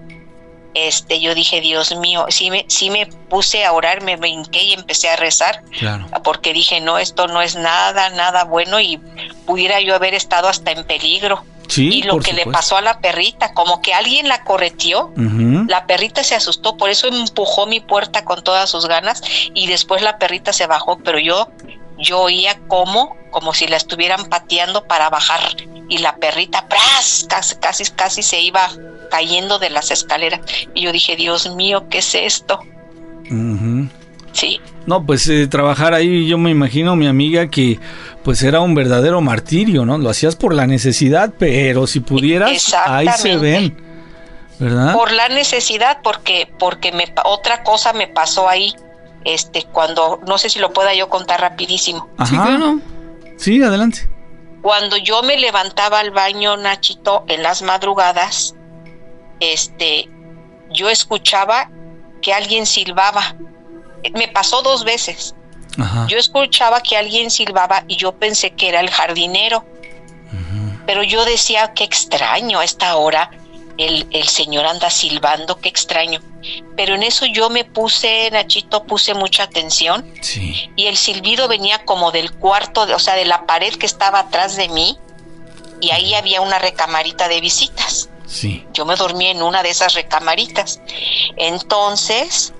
este, yo dije, Dios mío, sí me, sí me puse a orar, me brinqué y empecé a rezar, claro. porque dije, no, esto no es nada, nada bueno y pudiera yo haber estado hasta en peligro. Sí, y lo que supuesto. le pasó a la perrita, como que alguien la correteó, uh-huh. la perrita se asustó, por eso empujó mi puerta con todas sus ganas y después la perrita se bajó, pero yo, yo oía como, como si la estuvieran pateando para bajar y la perrita, ¡pras!, casi, casi, casi se iba cayendo de las escaleras y yo dije, Dios mío, ¿qué es esto? Uh-huh. Sí. No, pues eh, trabajar ahí, yo me imagino, mi amiga, que pues era un verdadero martirio, ¿no? Lo hacías por la necesidad, pero si pudieras, ahí se ven, ¿verdad? Por la necesidad, porque porque me otra cosa me pasó ahí, este, cuando, no sé si lo pueda yo contar rapidísimo. Ajá. Sí, claro. Sí, adelante. Cuando yo me levantaba al baño, Nachito, en las madrugadas, este, yo escuchaba que alguien silbaba. Me pasó dos veces. Ajá. Yo escuchaba que alguien silbaba y yo pensé que era el jardinero. Uh-huh. Pero yo decía, qué extraño, a esta hora el, el señor anda silbando, qué extraño. Pero en eso yo me puse, Nachito, puse mucha atención. Sí. Y el silbido venía como del cuarto, de, o sea, de la pared que estaba atrás de mí. Y ahí había una recamarita de visitas. Sí. Yo me dormí en una de esas recamaritas. Entonces,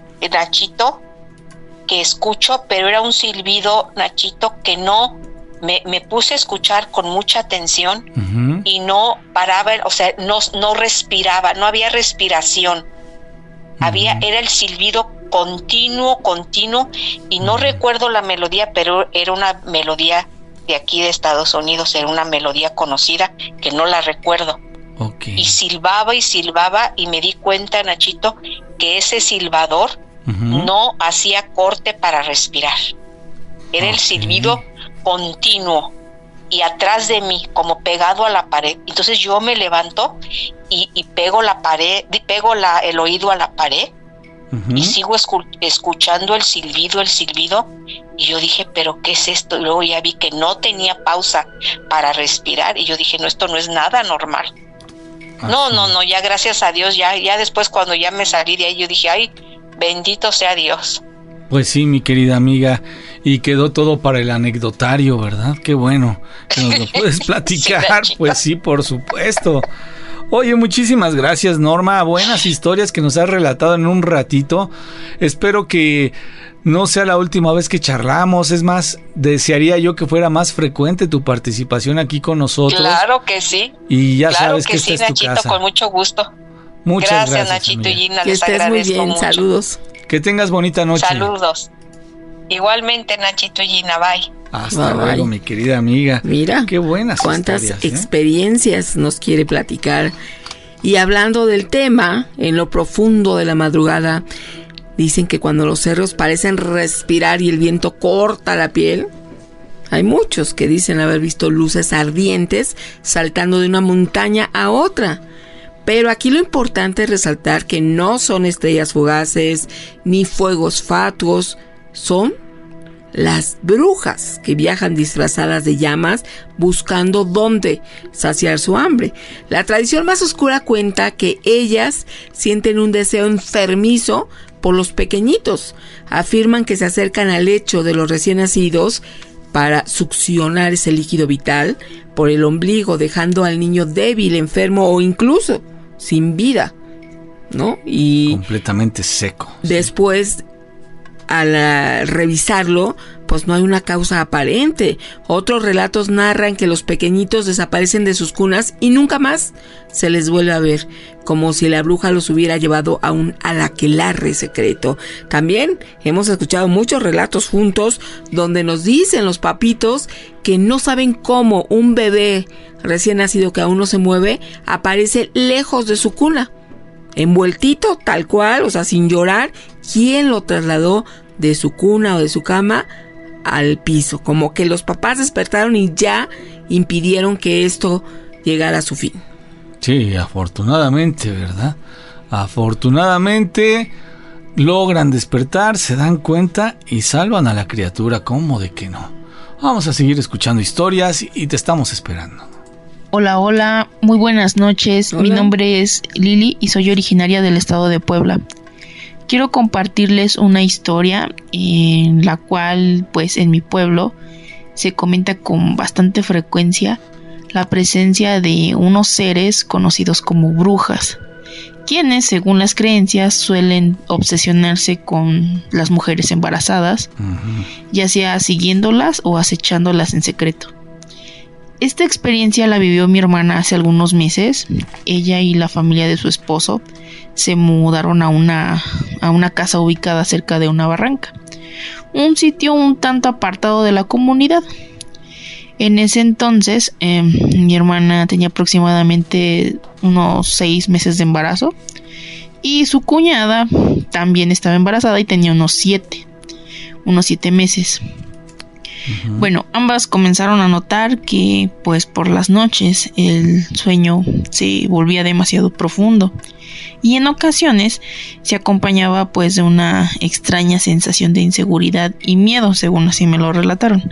Nachito, que escucho, pero era un silbido, Nachito, que no, me, me puse a escuchar con mucha atención uh-huh. y no paraba, o sea, no, no respiraba, no había respiración. Uh-huh. Había, era el silbido continuo, continuo, y no uh-huh. recuerdo la melodía, pero era una melodía de aquí de Estados Unidos, era una melodía conocida, que no la recuerdo. Okay. Y silbaba y silbaba, y me di cuenta, Nachito, que ese silbador Uh-huh. no hacía corte para respirar. Era okay. el silbido continuo y atrás de mí, como pegado a la pared. Entonces yo me levanto y, y pego la pared, pego la, el oído a la pared uh-huh. y sigo escu- escuchando el silbido, el silbido. Y yo dije, ¿pero qué es esto? Y luego ya vi que no tenía pausa para respirar. Y yo dije, no, esto no es nada normal. Uh-huh. No, no, no, ya gracias a Dios, ya, ya después cuando ya me salí de ahí, yo dije, ay, bendito sea Dios. Pues sí, mi querida amiga, y quedó todo para el anecdotario, ¿verdad? Qué bueno que nos lo puedes platicar. Sí, pues sí, por supuesto. Oye, muchísimas gracias, Norma. Buenas historias que nos has relatado en un ratito. Espero que no sea la última vez que charlamos. Es más, desearía yo que fuera más frecuente tu participación aquí con nosotros. Claro que sí. Y ya claro sabes que, que esta sí, es tu Nachito, casa. Con mucho gusto. Muchas gracias, gracias, Nachito amiga. y Gina, que les estés agradezco muy bien, mucho. Saludos. Que tengas bonita noche. Saludos. Igualmente, Nachito y Gina, bye. Hasta bye, luego, bye. mi querida amiga. Mira, qué buenas cuántas historias, ¿eh? experiencias nos quiere platicar. Y hablando del tema, en lo profundo de la madrugada, dicen que cuando los cerros parecen respirar y el viento corta la piel, hay muchos que dicen haber visto luces ardientes saltando de una montaña a otra. Pero aquí lo importante es resaltar que no son estrellas fugaces ni fuegos fatuos, son las brujas que viajan disfrazadas de llamas buscando dónde saciar su hambre. La tradición más oscura cuenta que ellas sienten un deseo enfermizo por los pequeñitos. Afirman que se acercan al lecho de los recién nacidos para succionar ese líquido vital por el ombligo, dejando al niño débil, enfermo o incluso sin vida, ¿no? Y completamente seco. Después, al uh, revisarlo, pues no hay una causa aparente. Otros relatos narran que los pequeñitos desaparecen de sus cunas y nunca más se les vuelve a ver, como si la bruja los hubiera llevado a un aquelarre secreto. También hemos escuchado muchos relatos juntos donde nos dicen los papitos que no saben cómo un bebé recién nacido que aún no se mueve aparece lejos de su cuna, envueltito tal cual, o sea, sin llorar. ¿Quién lo trasladó de su cuna o de su cama al piso? Como que los papás despertaron y ya impidieron que esto llegara a su fin. Sí, afortunadamente, ¿verdad? Afortunadamente logran despertar, se dan cuenta y salvan a la criatura. ¿Cómo de que no? Vamos a seguir escuchando historias y te estamos esperando. Hola, hola, muy buenas noches. Hola. Mi nombre es Lili y soy originaria del estado de Puebla. Quiero compartirles una historia en la cual, pues, en mi pueblo se comenta con bastante frecuencia la presencia de unos seres conocidos como brujas, quienes, según las creencias, suelen obsesionarse con las mujeres embarazadas, uh-huh. ya sea siguiéndolas o acechándolas en secreto. Esta experiencia la vivió mi hermana hace algunos meses. Ella y la familia de su esposo se mudaron a una, a una casa ubicada cerca de una barranca, un sitio un tanto apartado de la comunidad. En ese entonces, eh, mi hermana tenía aproximadamente unos seis meses de embarazo y su cuñada también estaba embarazada y tenía unos siete, unos siete meses. Uh-huh. Bueno, ambas comenzaron a notar que, pues, por las noches el sueño se volvía demasiado profundo y en ocasiones se acompañaba, pues, de una extraña sensación de inseguridad y miedo, según así me lo relataron.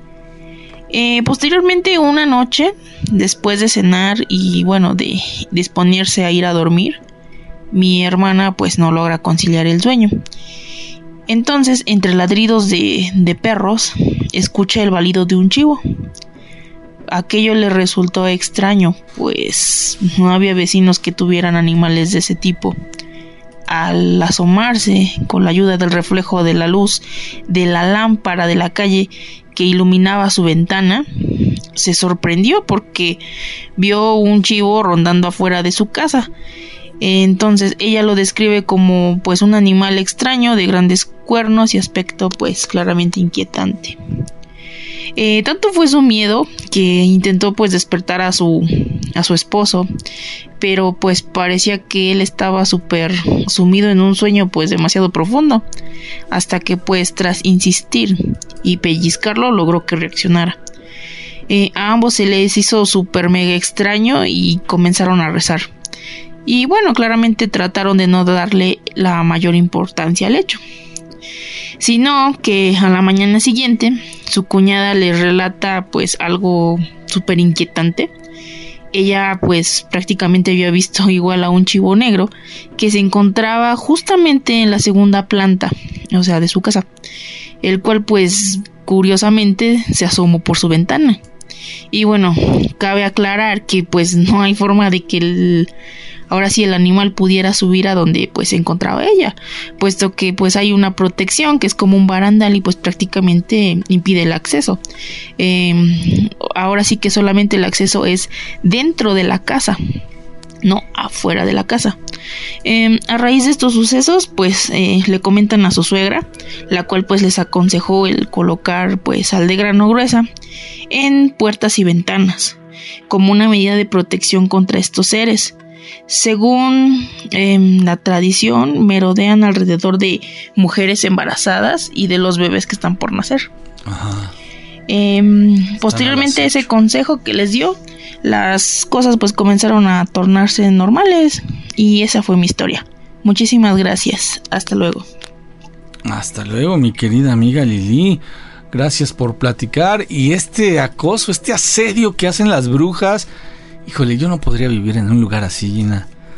Eh, posteriormente, una noche, después de cenar y, bueno, de disponerse a ir a dormir, mi hermana, pues, no logra conciliar el sueño. Entonces, entre ladridos de, de perros, escucha el balido de un chivo. Aquello le resultó extraño, pues no había vecinos que tuvieran animales de ese tipo. Al asomarse, con la ayuda del reflejo de la luz de la lámpara de la calle que iluminaba su ventana, se sorprendió porque vio un chivo rondando afuera de su casa. Entonces ella lo describe como, pues, un animal extraño de grandes cuernos y aspecto, pues, claramente inquietante. Eh, tanto fue su miedo que intentó, pues, despertar a su a su esposo, pero pues parecía que él estaba súper sumido en un sueño, pues, demasiado profundo, hasta que, pues, tras insistir y pellizcarlo, logró que reaccionara. Eh, a ambos se les hizo súper mega extraño y comenzaron a rezar. Y bueno, claramente trataron de no darle la mayor importancia al hecho, sino que a la mañana siguiente su cuñada le relata, pues, algo súper inquietante. Ella, pues, prácticamente había visto igual a un chivo negro que se encontraba justamente en la segunda planta, o sea, de su casa, el cual, pues, curiosamente se asomó por su ventana. Y bueno, cabe aclarar que, pues, no hay forma de que el ahora sí el animal pudiera subir a donde, pues, se encontraba ella, puesto que, pues, hay una protección que es como un barandal y, pues, prácticamente impide el acceso. Eh, ahora sí que solamente el acceso es dentro de la casa, no afuera de la casa. Eh, a raíz de estos sucesos, pues, eh, le comentan a su suegra, la cual, pues, les aconsejó el colocar, pues, sal de grano gruesa en puertas y ventanas como una medida de protección contra estos seres. Según eh, la tradición, merodean alrededor de mujeres embarazadas y de los bebés que están por nacer. Ajá. Eh, posteriormente a ese consejo que les dio, las cosas, pues, comenzaron a tornarse normales y esa fue mi historia. Muchísimas gracias. Hasta luego. Hasta luego, mi querida amiga Lili. Gracias por platicar. Y este acoso, este asedio que hacen las brujas, híjole, yo no podría vivir en un lugar así, Gina.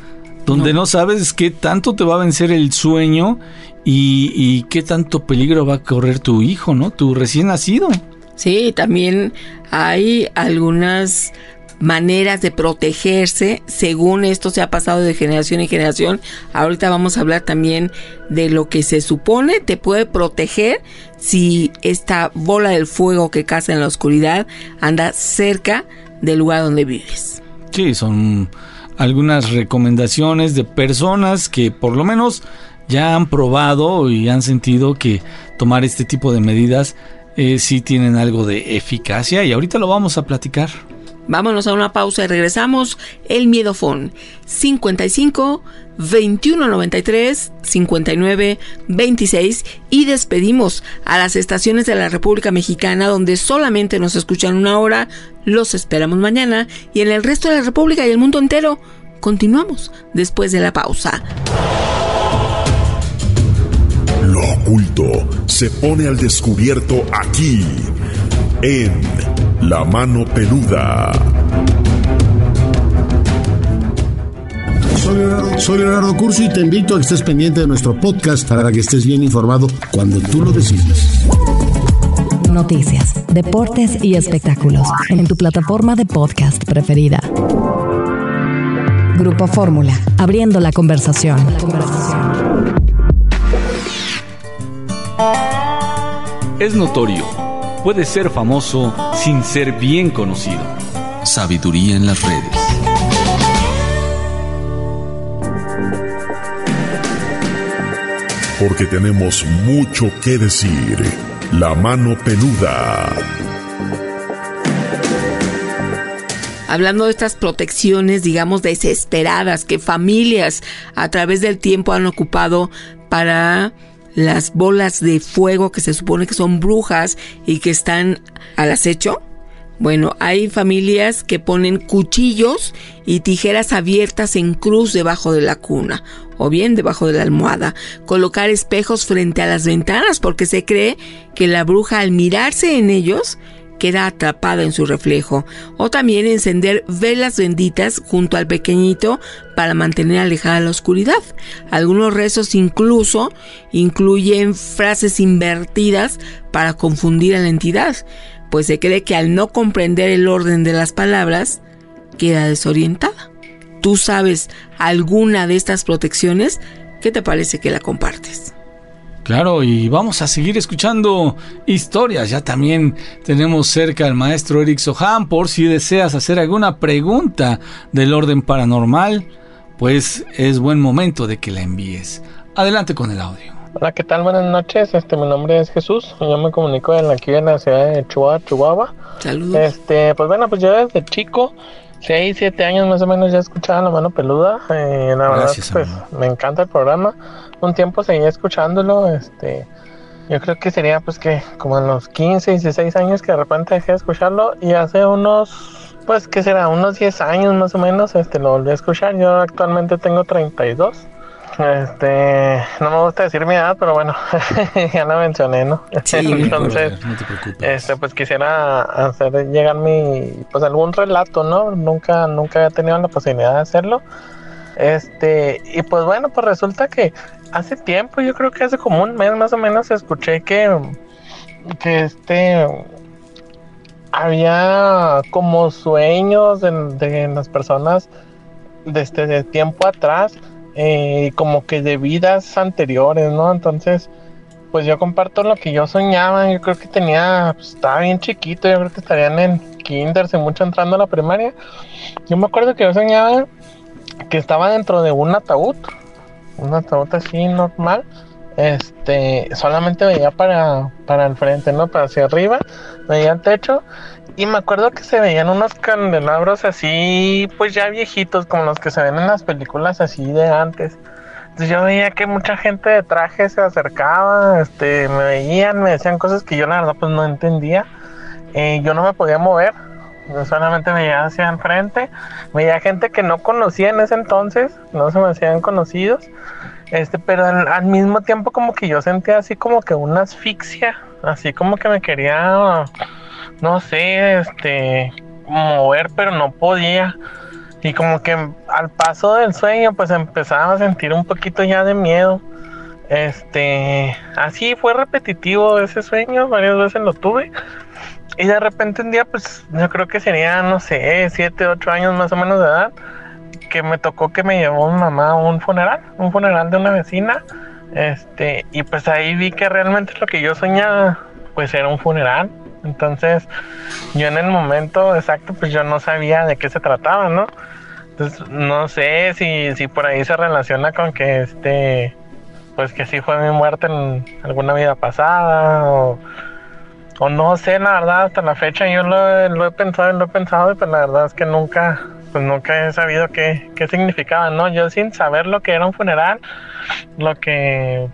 donde no. No. no sabes qué tanto te va a vencer el sueño y, y qué tanto peligro va a correr tu hijo, ¿no? Tu recién nacido. Sí, también hay algunas maneras de protegerse según esto se ha pasado de generación en generación. Ahorita vamos a hablar también de lo que se supone te puede proteger si esta bola del fuego que caza en la oscuridad anda cerca del lugar donde vives. Sí, son algunas recomendaciones de personas que por lo menos ya han probado y han sentido que tomar este tipo de medidas eh, sí tienen algo de eficacia, y ahorita lo vamos a platicar. Vámonos a una pausa y regresamos. El Miedofón cincuenta y cinco, veintiuno noventa y tres, cincuenta y nueve, veintiséis, y despedimos a las estaciones de la República Mexicana donde solamente nos escuchan una hora. Los esperamos mañana, y en el resto de la República y el mundo entero continuamos después de la pausa. Lo oculto se pone al descubierto aquí en La Mano Peluda. Soy Leonardo, soy Leonardo Curcio y te invito a que estés pendiente de nuestro podcast para que estés bien informado cuando tú lo decidas. Noticias, deportes y espectáculos en tu plataforma de podcast preferida. Grupo Fórmula, abriendo la conversación. Es notorio. Puede ser famoso sin ser bien conocido. Sabiduría en las redes. Porque tenemos mucho que decir. La Mano Peluda. Hablando de estas protecciones, digamos, desesperadas que familias a través del tiempo han ocupado para las bolas de fuego que se supone que son brujas y que están al acecho. Bueno, hay familias que ponen cuchillos y tijeras abiertas en cruz debajo de la cuna o bien debajo de la almohada. Colocar espejos frente a las ventanas porque se cree que la bruja, al mirarse en ellos, queda atrapada en su reflejo. O también encender velas benditas junto al pequeñito para mantener alejada la oscuridad. Algunos rezos incluso incluyen frases invertidas para confundir a la entidad, pues se cree que al no comprender el orden de las palabras, queda desorientada. ¿Tú sabes alguna de estas protecciones? ¿Qué te parece que la compartes? Claro, y vamos a seguir escuchando historias. Ya también tenemos cerca al maestro Eric Soham, por si deseas hacer alguna pregunta del orden paranormal, pues es buen momento de que la envíes. Adelante con el audio. Hola, ¿qué tal? Buenas noches. Este, mi nombre es Jesús. Yo me comunico en aquí en la ciudad de Chihuahua, Chihuahua. Saludos. Este, pues bueno, pues yo desde chico, seis, siete años más o menos, ya escuchaba La Mano Peluda. Eh, la Gracias, verdad, pues amigo. Me encanta el programa. Un tiempo seguía escuchándolo. Este, yo creo que sería pues que como en los quince, dieciséis años que de repente dejé de escucharlo, y hace unos, pues que será, unos diez años más o menos, este, lo volví a escuchar. Yo actualmente tengo treinta y dos. Este, no me gusta decir mi edad, pero bueno, ya la mencioné, ¿no? Sí, entonces, no te preocupes. este, pues quisiera hacer llegar mi, pues algún relato, ¿no? Nunca, nunca he tenido la posibilidad de hacerlo. Este, y pues bueno, pues resulta que hace tiempo, yo creo que hace como un mes más o menos, escuché que, que este, había como sueños de, de las personas desde de tiempo atrás. Eh, como que de vidas anteriores, ¿no? Entonces, pues yo comparto lo que yo soñaba. Yo creo que tenía, pues estaba bien chiquito, yo creo que estarían en kinder, sin mucho entrando a la primaria. Yo me acuerdo que yo soñaba que estaba dentro de un ataúd, un ataúd así normal. Este, solamente veía para, para el frente, ¿no? Para hacia arriba, veía el techo. Y me acuerdo que se veían unos candelabros así, pues ya viejitos, como los que se ven en las películas así de antes. Entonces yo veía que mucha gente de traje se acercaba, este, me veían, me decían cosas que yo la verdad pues no entendía. Eh, yo no me podía mover, yo solamente veía hacia el frente. Veía gente que no conocía en ese entonces, no se me hacían conocidos. Este, pero al, al mismo tiempo como que yo sentía así como que una asfixia, así como que me quería... no sé, este, mover, pero no podía. Y como que al paso del sueño, pues empezaba a sentir un poquito ya de miedo. Este, así fue repetitivo ese sueño, varias veces lo tuve. Y de repente un día, pues yo creo que sería, no sé, siete, ocho años más o menos de edad, que me tocó que me llevó mi mamá a un funeral, un funeral de una vecina. Este, y pues ahí vi que realmente lo que yo soñaba, pues era un funeral. Entonces, yo en el momento exacto, pues yo no sabía de qué se trataba, ¿no? Entonces, no sé si, si por ahí se relaciona con que este, pues que sí fue mi muerte en alguna vida pasada, o, o no sé, la verdad, hasta la fecha yo lo, lo he pensado y lo he pensado, pero la verdad es que nunca, pues nunca he sabido qué, qué significaba, ¿no? Yo sin saber lo que era un funeral, lo que,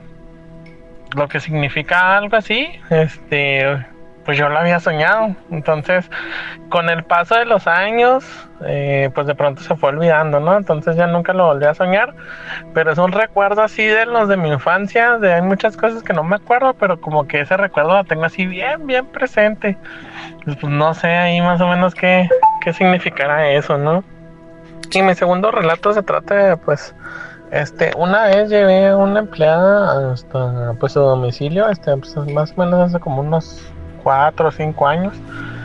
lo que significa algo así, este, pues yo lo había soñado. Entonces, con el paso de los años, eh, pues de pronto se fue olvidando, ¿no? Entonces ya nunca lo volví a soñar, pero es un recuerdo así de los de mi infancia, de hay muchas cosas que no me acuerdo, pero como que ese recuerdo lo tengo así bien, bien presente. Pues, pues no sé ahí más o menos qué, qué significará eso, ¿no? Y mi segundo relato se trata de, pues, este, una vez llevé a una empleada hasta, pues, su domicilio, este, pues, más o menos hace como unos cuatro o cinco años.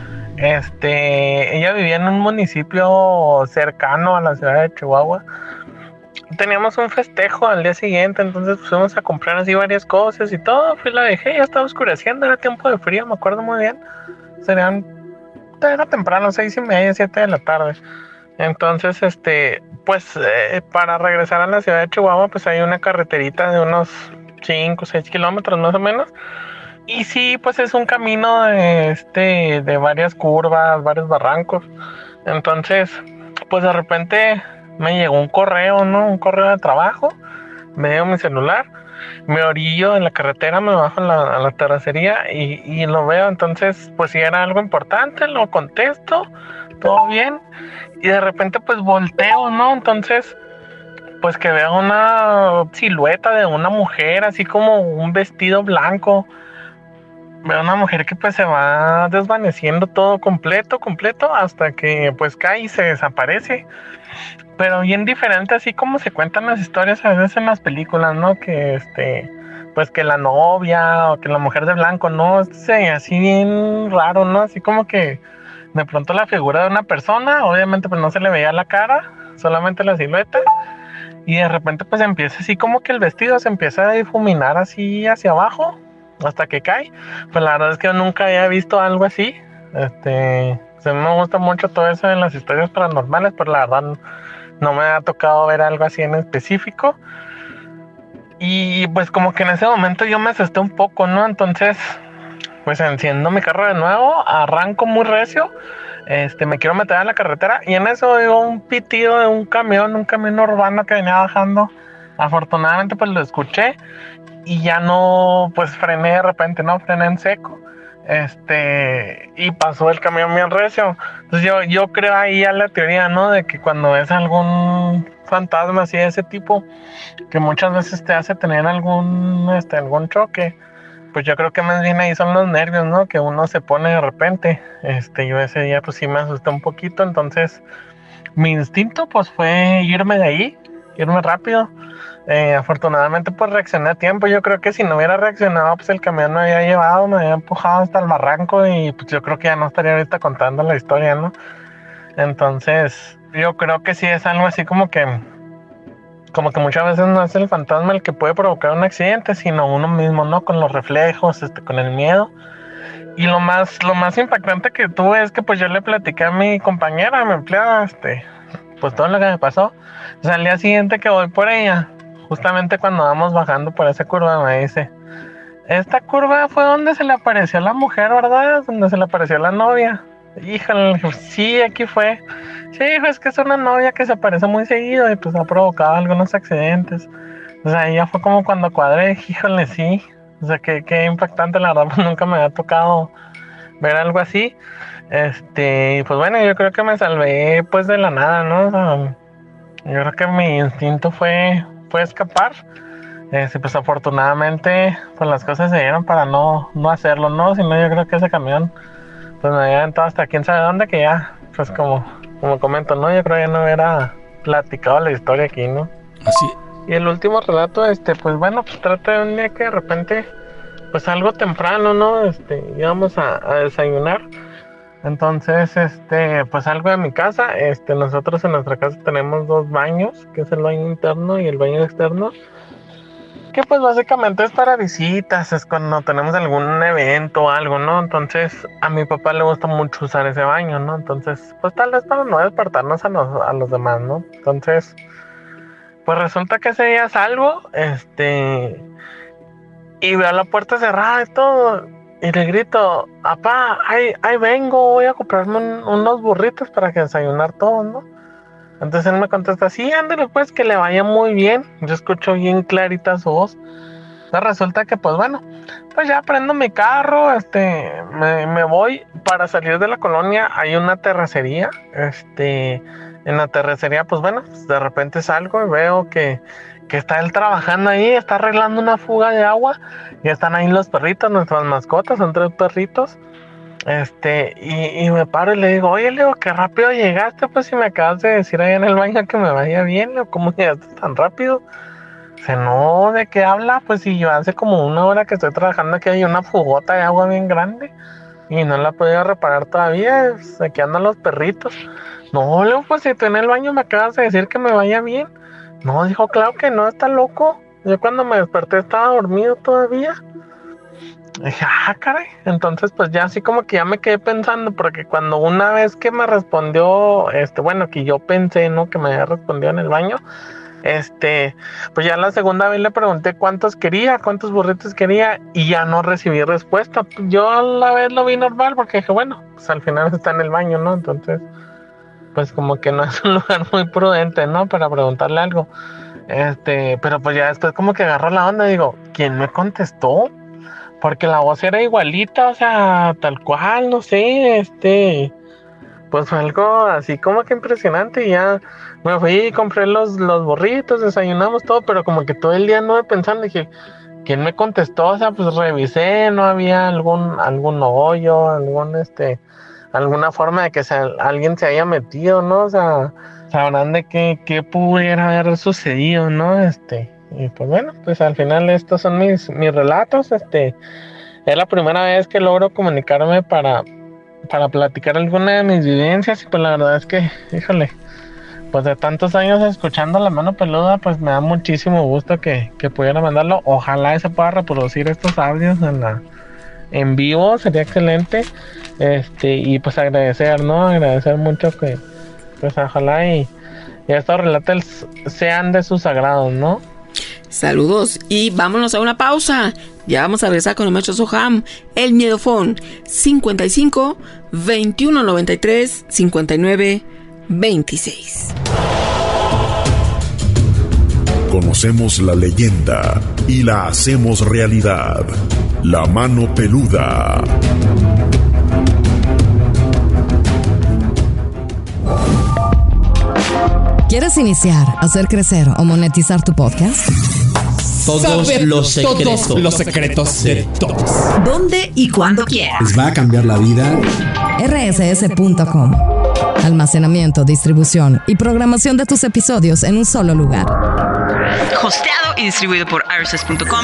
Este, ella vivía en un municipio cercano a la ciudad de Chihuahua. Teníamos un festejo al día siguiente, entonces pues, fuimos a comprar así varias cosas y todo. Fui, la dejé, ya estaba oscureciendo, era tiempo de frío, me acuerdo muy bien. Serían, era temprano, seis y media, siete de la tarde. Entonces, este, pues eh, para regresar a la ciudad de Chihuahua, pues hay una carreterita de unos cinco o seis kilómetros más o menos. Y sí, pues es un camino de, este, de varias curvas, varios barrancos. Entonces, pues de repente me llegó un correo, ¿no? Un correo de trabajo. Me dio mi celular. Me orillo en la carretera, me bajo a la, a la terracería y, y lo veo. Entonces, pues si era algo importante, lo contesto, todo bien. Y de repente, pues volteo, ¿no? Entonces, pues que veo una silueta de una mujer, así como un vestido blanco. Veo una mujer que pues se va desvaneciendo todo completo, completo, hasta que pues cae y se desaparece. Pero bien diferente, así como se cuentan las historias a veces en las películas, ¿no? Que este, pues que la novia o que la mujer de blanco, ¿no? Sí, así bien raro, ¿no? Así como que de pronto la figura de una persona, obviamente pues no se le veía la cara, solamente la silueta. Y de repente pues empieza así como que el vestido se empieza a difuminar así hacia abajo, hasta que cae. Pues la verdad es que yo nunca había visto algo así. Este, pues a mí me gusta mucho todo eso en las historias paranormales, pero la verdad no, no me ha tocado ver algo así en específico. Y pues como que en ese momento yo me asusté un poco, ¿no? Entonces, pues enciendo mi carro de nuevo, arranco muy recio, este, me quiero meter a la carretera y en eso oigo un pitido de un camión, un camión urbano que venía bajando. Afortunadamente pues lo escuché y ya no, pues frené de repente, no, frené en seco, este, y pasó el camión bien recio. Entonces yo, yo creo ahí a la teoría, ¿no? De que cuando ves algún fantasma así de ese tipo, que muchas veces te hace tener algún, este, algún choque, pues yo creo que más bien ahí son los nervios, ¿no? Que uno se pone de repente. Este, yo ese día pues sí me asusté un poquito, entonces mi instinto pues fue irme de ahí, irme rápido. Eh, afortunadamente pues reaccioné a tiempo. Yo creo que si no hubiera reaccionado pues el camión me había llevado, me había empujado hasta el barranco y pues yo creo que ya no estaría ahorita contando la historia, ¿no? Entonces yo creo que sí es algo así como que como que muchas veces no es el fantasma el que puede provocar un accidente, sino uno mismo, ¿no? Con los reflejos, este, con el miedo. Y lo más, lo más impactante que tuve es que pues yo le platiqué a mi compañera, a mi empleada, este, pues todo lo que me pasó. O sea, al día siguiente que voy por ella, justamente cuando vamos bajando por esa curva, me dice, esta curva fue donde se le apareció la mujer, ¿verdad? Donde se le apareció la novia. Híjole, sí, aquí fue. Sí, hijo, es que es una novia que se aparece muy seguido y pues ha provocado algunos accidentes. O sea, ya fue como cuando cuadré, híjole, sí. O sea, que, que impactante, la verdad, pues nunca me había tocado ver algo así. Este, pues bueno, yo creo que me salvé pues de la nada, ¿no? O sea, yo creo que mi instinto fue, fue escapar. Este, pues afortunadamente, pues las cosas se dieron para no, no hacerlo, ¿no? Si no, yo creo que ese camión pues me había aventado hasta quién sabe dónde, que ya, pues como, como comento, ¿no? Yo creo que ya no hubiera platicado la historia aquí, ¿no? Así. Y el último relato, este, pues bueno, pues trata de un día que de repente, pues algo temprano, ¿no? Este, íbamos a, a desayunar. Entonces, este, pues salgo de mi casa. Este, nosotros en nuestra casa tenemos dos baños, que es el baño interno y el baño externo, que pues básicamente es para visitas, es cuando tenemos algún evento o algo, ¿no? Entonces a mi papá le gusta mucho usar ese baño, ¿no? Entonces pues tal vez para no despertarnos a los, a los demás, ¿no? Entonces pues resulta que ese día salgo, este, y veo la puerta cerrada y todo, y le grito, papá, ahí, ahí vengo, voy a comprarme un, unos burritos para que desayunar todos, ¿no? Entonces él me contesta, sí, ándale pues, que le vaya muy bien. Yo escucho bien clarita su voz. Entonces resulta que pues bueno, pues ya prendo mi carro, este, me, me voy. Para salir de la colonia hay una terracería, este, en la terracería pues bueno, pues de repente salgo y veo que, que está él trabajando ahí, está arreglando una fuga de agua, y están ahí los perritos, nuestras mascotas, son tres perritos. Este, y, y me paro y le digo, oye, Leo, qué rápido llegaste, pues si me acabas de decir ahí en el baño que me vaya bien, Leo, ¿cómo llegaste tan rápido? Dice, no, ¿de qué habla? Pues si yo hace como una hora que estoy trabajando aquí, hay una fugota de agua bien grande y no la he podido reparar todavía, aquí andan los perritos. No, Leo, pues si tú en el baño me acabas de decir que me vaya bien. No, dijo, claro que no, está loco. Yo cuando me desperté estaba dormido todavía. Dije, ah, caray. Entonces pues ya así como que ya me quedé pensando, porque cuando una vez que me respondió, este, bueno, que yo pensé, ¿no? Que me había respondido en el baño, este, pues ya la segunda vez le pregunté cuántos quería, cuántos burritos quería, y ya no recibí respuesta. Yo a la vez lo vi normal, porque dije, bueno, pues al final está en el baño, ¿no? Entonces, pues como que no es un lugar muy prudente, ¿no? Para preguntarle algo. Este, pero pues ya después como que agarró la onda y digo, ¿quién me contestó? Porque la voz era igualita, o sea, tal cual, no sé, este, pues fue algo así como que impresionante. Y ya me fui y compré los, los burritos, desayunamos todo, pero como que todo el día anduve pensando, dije, ¿quién me contestó? O sea, pues revisé, no había algún, algún hoyo, algún, este, alguna forma de que se, alguien se haya metido, ¿no? O sea, sabrán de qué, qué pudiera haber sucedido, ¿no? Este... Y pues bueno, pues al final estos son mis, mis relatos. Este, es la primera vez que logro comunicarme para, para platicar alguna de mis vivencias. Y pues la verdad es que, híjole, pues de tantos años escuchando La Mano Peluda, pues me da muchísimo gusto que, que pudiera mandarlo. Ojalá se pueda reproducir estos audios en la en vivo, sería excelente. Este, y pues agradecer, ¿no? Agradecer mucho que, pues ojalá y, y estos relatos sean de sus sagrados, ¿no? Saludos y vámonos a una pausa. Ya vamos a regresar con el maestro Soham, el miedofón cincuenta y cinco, veintiuno noventa y tres, cincuenta y nueve, veintiséis. Conocemos la leyenda y la hacemos realidad. La Mano Peluda. ¿Quieres iniciar, hacer crecer o monetizar tu podcast? Todos Saber los secretos. Todos los secretos de todos. ¿Dónde y cuándo quieras? Les va a cambiar la vida. R S S punto com. Almacenamiento, distribución y programación de tus episodios en un solo lugar. Hosteado y distribuido por R S S punto com.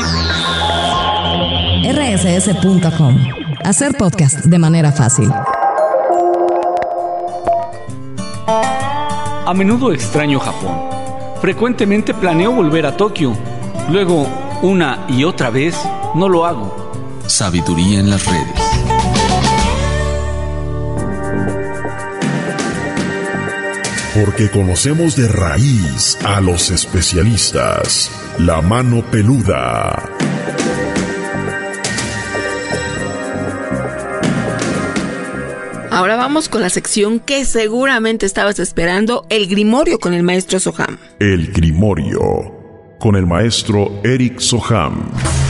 R S S punto com. Hacer podcast de manera fácil. A menudo extraño Japón. Frecuentemente planeo volver a Tokio. Luego, una y otra vez, no lo hago. Sabiduría en las redes. Porque conocemos de raíz a los especialistas. La Mano Peluda. Ahora vamos con la sección que seguramente estabas esperando, el Grimorio con el maestro Soham. El Grimorio con el maestro Eric Soham.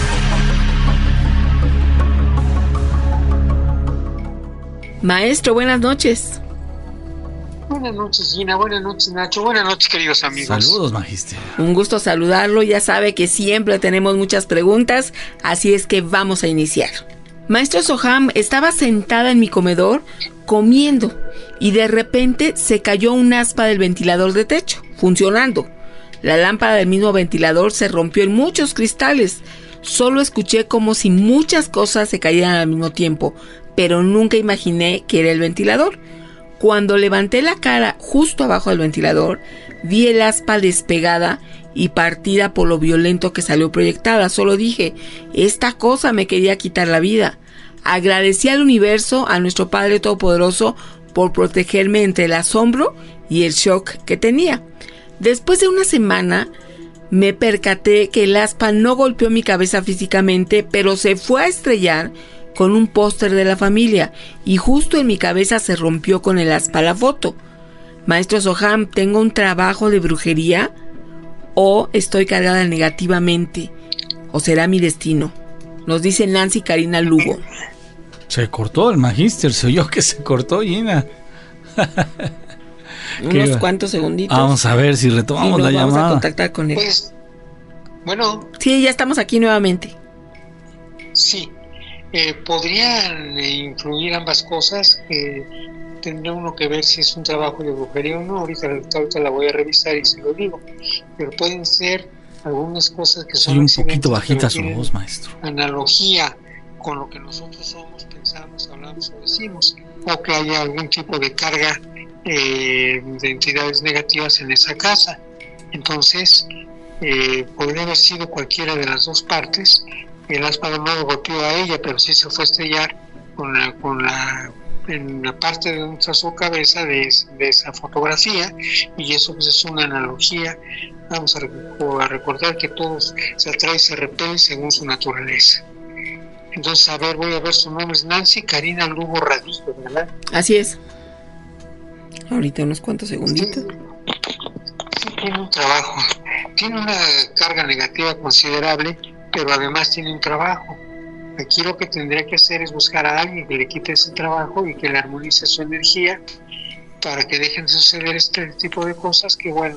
Maestro, buenas noches. Buenas noches, Gina. Buenas noches, Nacho. Buenas noches, queridos amigos. Saludos, magister. Un gusto saludarlo. Ya sabe que siempre tenemos muchas preguntas, así es que vamos a iniciar. Maestro Soham, estaba sentada en mi comedor comiendo y de repente se cayó un aspa del ventilador de techo, funcionando. La lámpara del mismo ventilador se rompió en muchos cristales. Solo escuché como si muchas cosas se cayeran al mismo tiempo, pero nunca imaginé que era el ventilador. Cuando levanté la cara justo abajo del ventilador, vi el aspa despegada y partida por lo violento que salió proyectada. Solo dije, esta cosa me quería quitar la vida. Agradecí al universo, a nuestro Padre Todopoderoso, por protegerme entre el asombro y el shock que tenía. Después de una semana, me percaté que el aspa no golpeó mi cabeza físicamente, pero se fue a estrellar con un póster de la familia, y justo en mi cabeza se rompió con el aspa la foto. Maestro Soham, ¿tengo un trabajo de brujería? ¿O estoy cargada negativamente? ¿O será mi destino? Nos dice Nancy Karina Lugo. Se cortó el magíster, se oyó que se cortó, Gina. Unos cuantos segunditos. Vamos a ver si retomamos la llamada. Vamos a contactar con él. Pues, bueno. Sí, ya estamos aquí nuevamente. Sí. Eh, podrían eh, influir ambas cosas. Eh, tendrá uno que ver si es un trabajo de brujería o no. Ahorita, ahorita la voy a revisar y se lo digo. Pero pueden ser algunas cosas que son. Sí, un poquito bajita su voz, maestro. Analogía con lo que nosotros somos, pensamos, hablamos o decimos, o que haya algún tipo de carga eh, de entidades negativas en esa casa. Entonces, eh, podría haber sido cualquiera de las dos partes. El aspa no lo golpeó a ella, pero sí se fue a estrellar con la, con la, en la parte de nuestra su cabeza de, de esa fotografía, y eso pues es una analogía. Vamos a, a recordar que todos se atraen y se repelen según su naturaleza. Entonces, a ver, voy a ver, su nombre es Nancy Karina Lugo Radillo, ¿verdad? Así es. Ahorita unos cuantos segunditos. Sí, sí, tiene un trabajo, tiene una carga negativa considerable, pero además tiene un trabajo. Aquí lo que tendría que hacer es buscar a alguien que le quite ese trabajo y que le armonice su energía para que dejen de suceder este tipo de cosas que, bueno,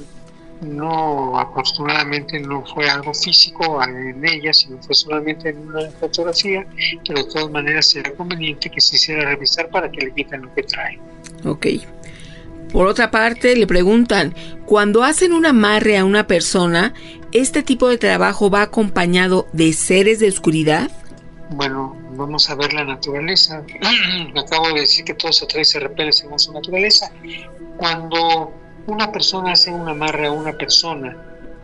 no, afortunadamente no fue algo físico en ella, sino fue solamente en una fotografía, pero de todas maneras será conveniente que se hiciera revisar para que le quiten lo que trae. Ok. Por otra parte, le preguntan, cuando hacen un amarre a una persona, ¿este tipo de trabajo va acompañado de seres de oscuridad? Bueno, vamos a ver la naturaleza. Acabo de decir que todo se atrae y se repele según su naturaleza. Cuando una persona hace un amarre a una persona,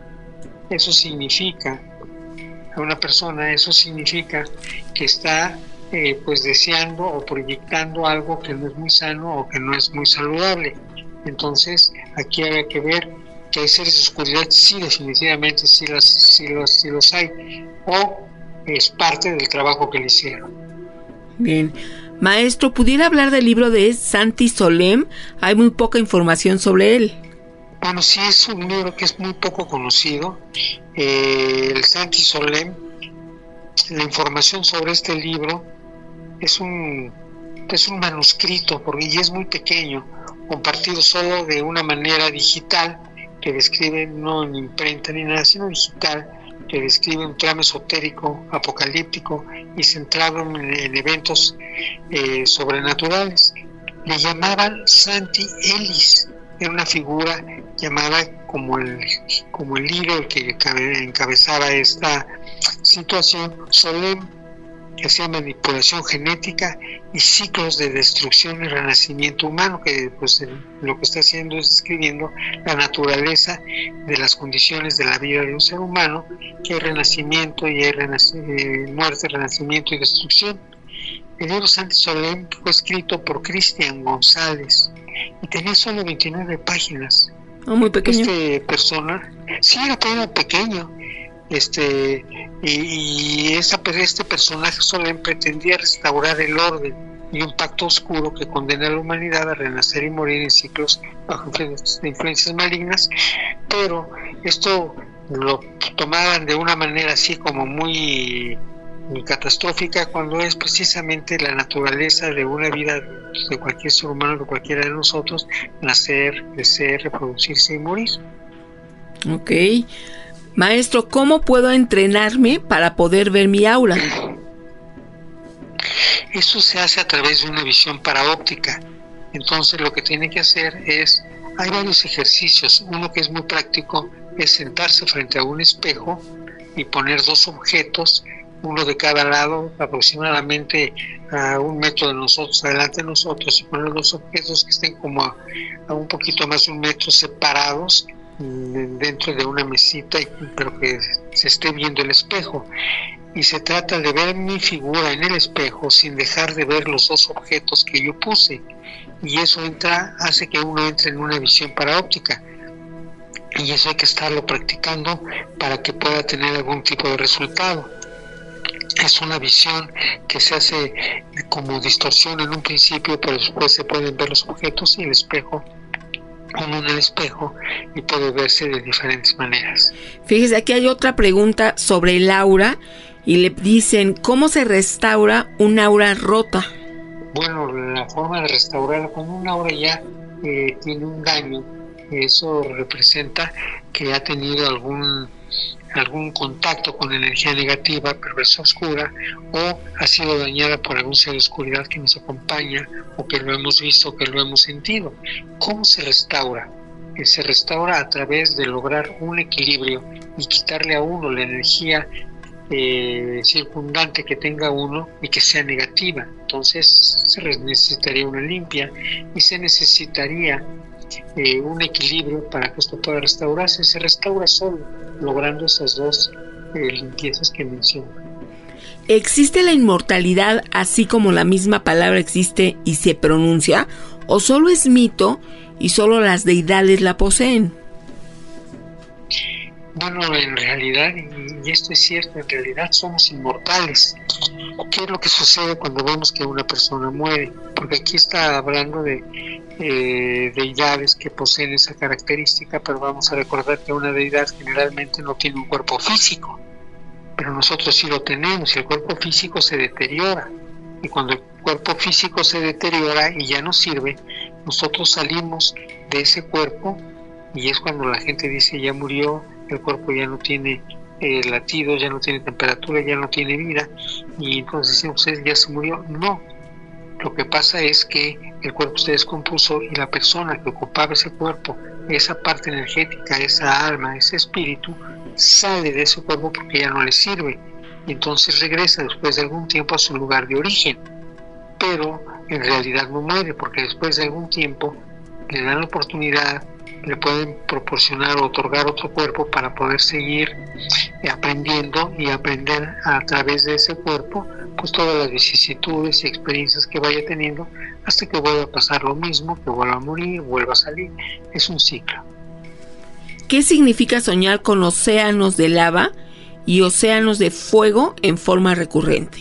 eso significa, a una persona, eso significa que está eh, pues deseando o proyectando algo que no es muy sano o que no es muy saludable. Entonces, aquí hay que ver que hay seres de oscuridad, sí, definitivamente, sí, las, sí, los, sí los hay, o es parte del trabajo que le hicieron. Bien. Maestro, ¿pudiera hablar del libro de Santi Solem? Hay muy poca información sobre él. Bueno, sí, es un libro que es muy poco conocido. Eh, el Santi Solem, la información sobre este libro es un, es un manuscrito, porque y es muy pequeño, compartido solo de una manera digital, que describe, no en imprenta ni nada, sino digital, que describe un tramo esotérico, apocalíptico y centrado en, en eventos eh, sobrenaturales. Le llamaban Santi Elis, era una figura llamada como el, como el líder que encabezaba esta situación. Solem, que hacía manipulación genética y ciclos de destrucción y renacimiento humano, que pues lo que está haciendo es describiendo la naturaleza de las condiciones de la vida de un ser humano, que hay renacimiento y hay renac- eh, muerte, renacimiento y destrucción. El libro Santi Solem fue escrito por Cristian González y tenía solo veintinueve páginas. Oh, muy pequeño. Este persona, sí, era pero pequeño. Este y, y esa, este personaje Solem pretendía restaurar el orden y un pacto oscuro que condena a la humanidad a renacer y morir en ciclos bajo influencias malignas, pero esto lo tomaban de una manera así como muy, muy catastrófica, cuando es precisamente la naturaleza de una vida de cualquier ser humano, de cualquiera de nosotros, nacer, crecer, reproducirse y morir. Ok. Maestro, ¿cómo puedo entrenarme para poder ver mi aura? Eso se hace a través de una visión paraóptica. Entonces lo que tiene que hacer es, hay varios ejercicios. Uno que es muy práctico es sentarse frente a un espejo y poner dos objetos, uno de cada lado, aproximadamente a un metro de nosotros, adelante de nosotros, y poner dos objetos que estén como a, a un poquito más de un metro separados dentro de una mesita, pero que se esté viendo el espejo. Y se trata de ver mi figura en el espejo sin dejar de ver los dos objetos que yo puse. Y eso entra, hace que uno entre en una visión paraóptica. Y eso hay que estarlo practicando para que pueda tener algún tipo de resultado. Es una visión que se hace como distorsión en un principio, pero después se pueden ver los objetos y el espejo, uno en el espejo, y puede verse de diferentes maneras. Fíjese, aquí hay otra pregunta sobre el aura y le dicen, ¿cómo se restaura un aura rota? Bueno, la forma de restaurarla, cuando un aura ya eh, tiene un daño, eso representa que ha tenido algún algún contacto con energía negativa, perversa, oscura, o ha sido dañada por algún ser de oscuridad que nos acompaña, o que lo hemos visto, o que lo hemos sentido. ¿Cómo se restaura? Eh, se restaura a través de lograr un equilibrio y quitarle a uno la energía eh, circundante que tenga uno y que sea negativa. Entonces se necesitaría una limpia y se necesitaría Eh, un equilibrio para que esto pueda restaurarse. Se restaura solo logrando esas dos eh, limpiezas que menciono. ¿Existe la inmortalidad así como la misma palabra existe y se pronuncia? ¿O solo es mito y solo las deidades la poseen? Bueno, en realidad, y esto es cierto, en realidad somos inmortales. ¿Qué es lo que sucede cuando vemos que una persona muere? Porque aquí está hablando de eh, deidades que poseen esa característica, pero vamos a recordar que una deidad generalmente no tiene un cuerpo físico, pero nosotros sí lo tenemos, y el cuerpo físico se deteriora. Y cuando el cuerpo físico se deteriora y ya no sirve, nosotros salimos de ese cuerpo, y es cuando la gente dice ya murió, el cuerpo ya no tiene eh, latidos, ya no tiene temperatura, ya no tiene vida, y entonces decimos, ya se murió. No, lo que pasa es que el cuerpo se descompuso y la persona que ocupaba ese cuerpo, esa parte energética, esa alma, ese espíritu, sale de ese cuerpo porque ya no le sirve, y entonces regresa después de algún tiempo a su lugar de origen, pero en realidad no muere, porque después de algún tiempo le dan la oportunidad, le pueden proporcionar o otorgar otro cuerpo para poder seguir aprendiendo y aprender a través de ese cuerpo pues todas las vicisitudes y experiencias que vaya teniendo hasta que vuelva a pasar lo mismo, que vuelva a morir, vuelva a salir. Es un ciclo. ¿Qué significa soñar con océanos de lava y océanos de fuego en forma recurrente?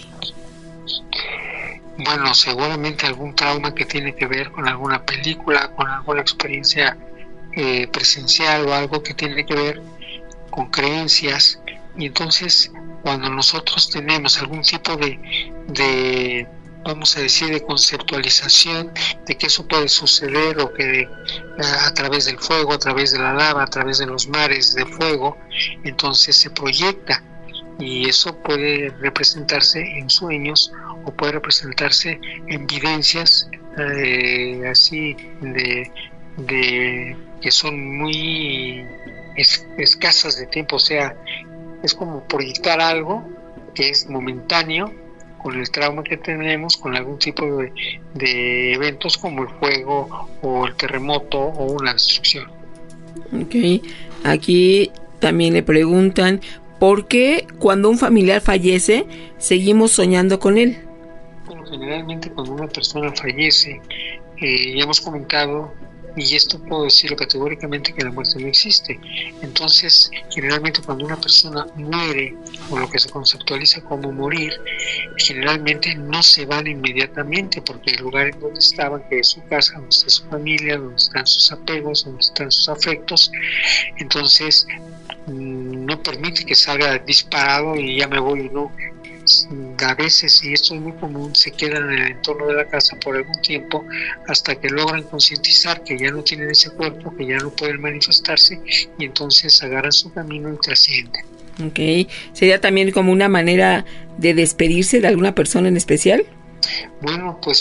Bueno, seguramente algún trauma que tiene que ver con alguna película, con alguna experiencia eh, presencial o algo que tiene que ver con creencias. Y entonces cuando nosotros tenemos algún tipo de, de vamos a decir, de conceptualización de que eso puede suceder, o que a, a través del fuego, a través de la lava, a través de los mares de fuego, entonces se proyecta, y eso puede representarse en sueños o puede representarse en vivencias eh, así de, de que son muy es, escasas de tiempo, o sea, es como proyectar algo que es momentáneo con el trauma que tenemos, con algún tipo de, de eventos como el fuego o el terremoto o una destrucción. Ok, aquí también le preguntan, ¿por qué cuando un familiar fallece seguimos soñando con él? Bueno, generalmente cuando una persona fallece, eh, ya hemos comentado, y esto puedo decirlo categóricamente, que la muerte no existe. Entonces, generalmente cuando una persona muere, o lo que se conceptualiza como morir, generalmente no se van inmediatamente, porque el lugar en donde estaban, que es su casa, donde está su familia, donde están sus apegos, donde están sus afectos, entonces no permite que salga disparado y ya me voy, no. A veces, y esto es muy común, se quedan en el entorno de la casa por algún tiempo hasta que logran concientizar que ya no tienen ese cuerpo, que ya no pueden manifestarse, y entonces agarran su camino y trascienden. Ok, ¿sería también como una manera de despedirse de alguna persona en especial? Bueno, pues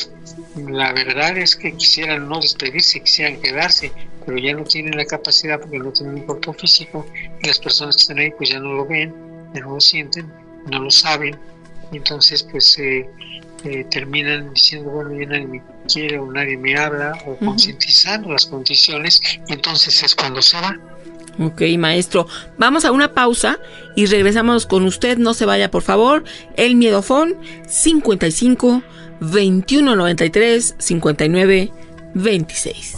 la verdad es que quisieran no despedirse, quisieran quedarse, pero ya no tienen la capacidad porque no tienen un cuerpo físico, y las personas que están ahí pues ya no lo ven, ya no lo sienten, no lo saben, y entonces pues eh, eh, terminan diciendo, bueno, ya nadie me quiere o nadie me habla, o uh-huh. concientizando las condiciones, y entonces es cuando se va. Ok, maestro, vamos a una pausa y regresamos con usted, no se vaya por favor. El Miedofón cincuenta y cinco, veintiuno noventa y tres, cincuenta y nueve, veintiséis.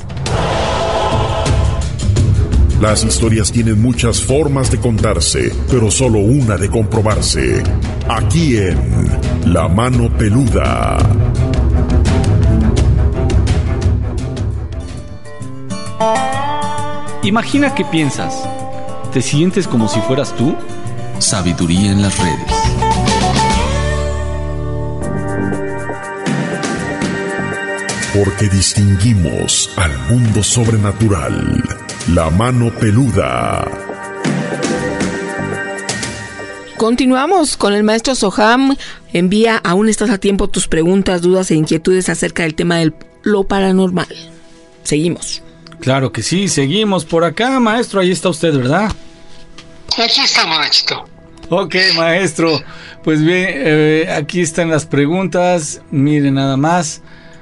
Las historias tienen muchas formas de contarse, pero solo una de comprobarse. Aquí en La Mano Peluda. Imagina que piensas. ¿Te sientes como si fueras tú? Sabiduría en las redes. Porque distinguimos al mundo sobrenatural. La Mano Peluda. Continuamos con el maestro Soham. Envía, aún estás a tiempo, tus preguntas, dudas e inquietudes acerca del tema de lo paranormal. Seguimos. Claro que sí, seguimos por acá, maestro. Ahí está usted, ¿verdad? Aquí estamos, Nachito. Ok, maestro. Pues bien, eh, aquí están las preguntas. Miren nada más.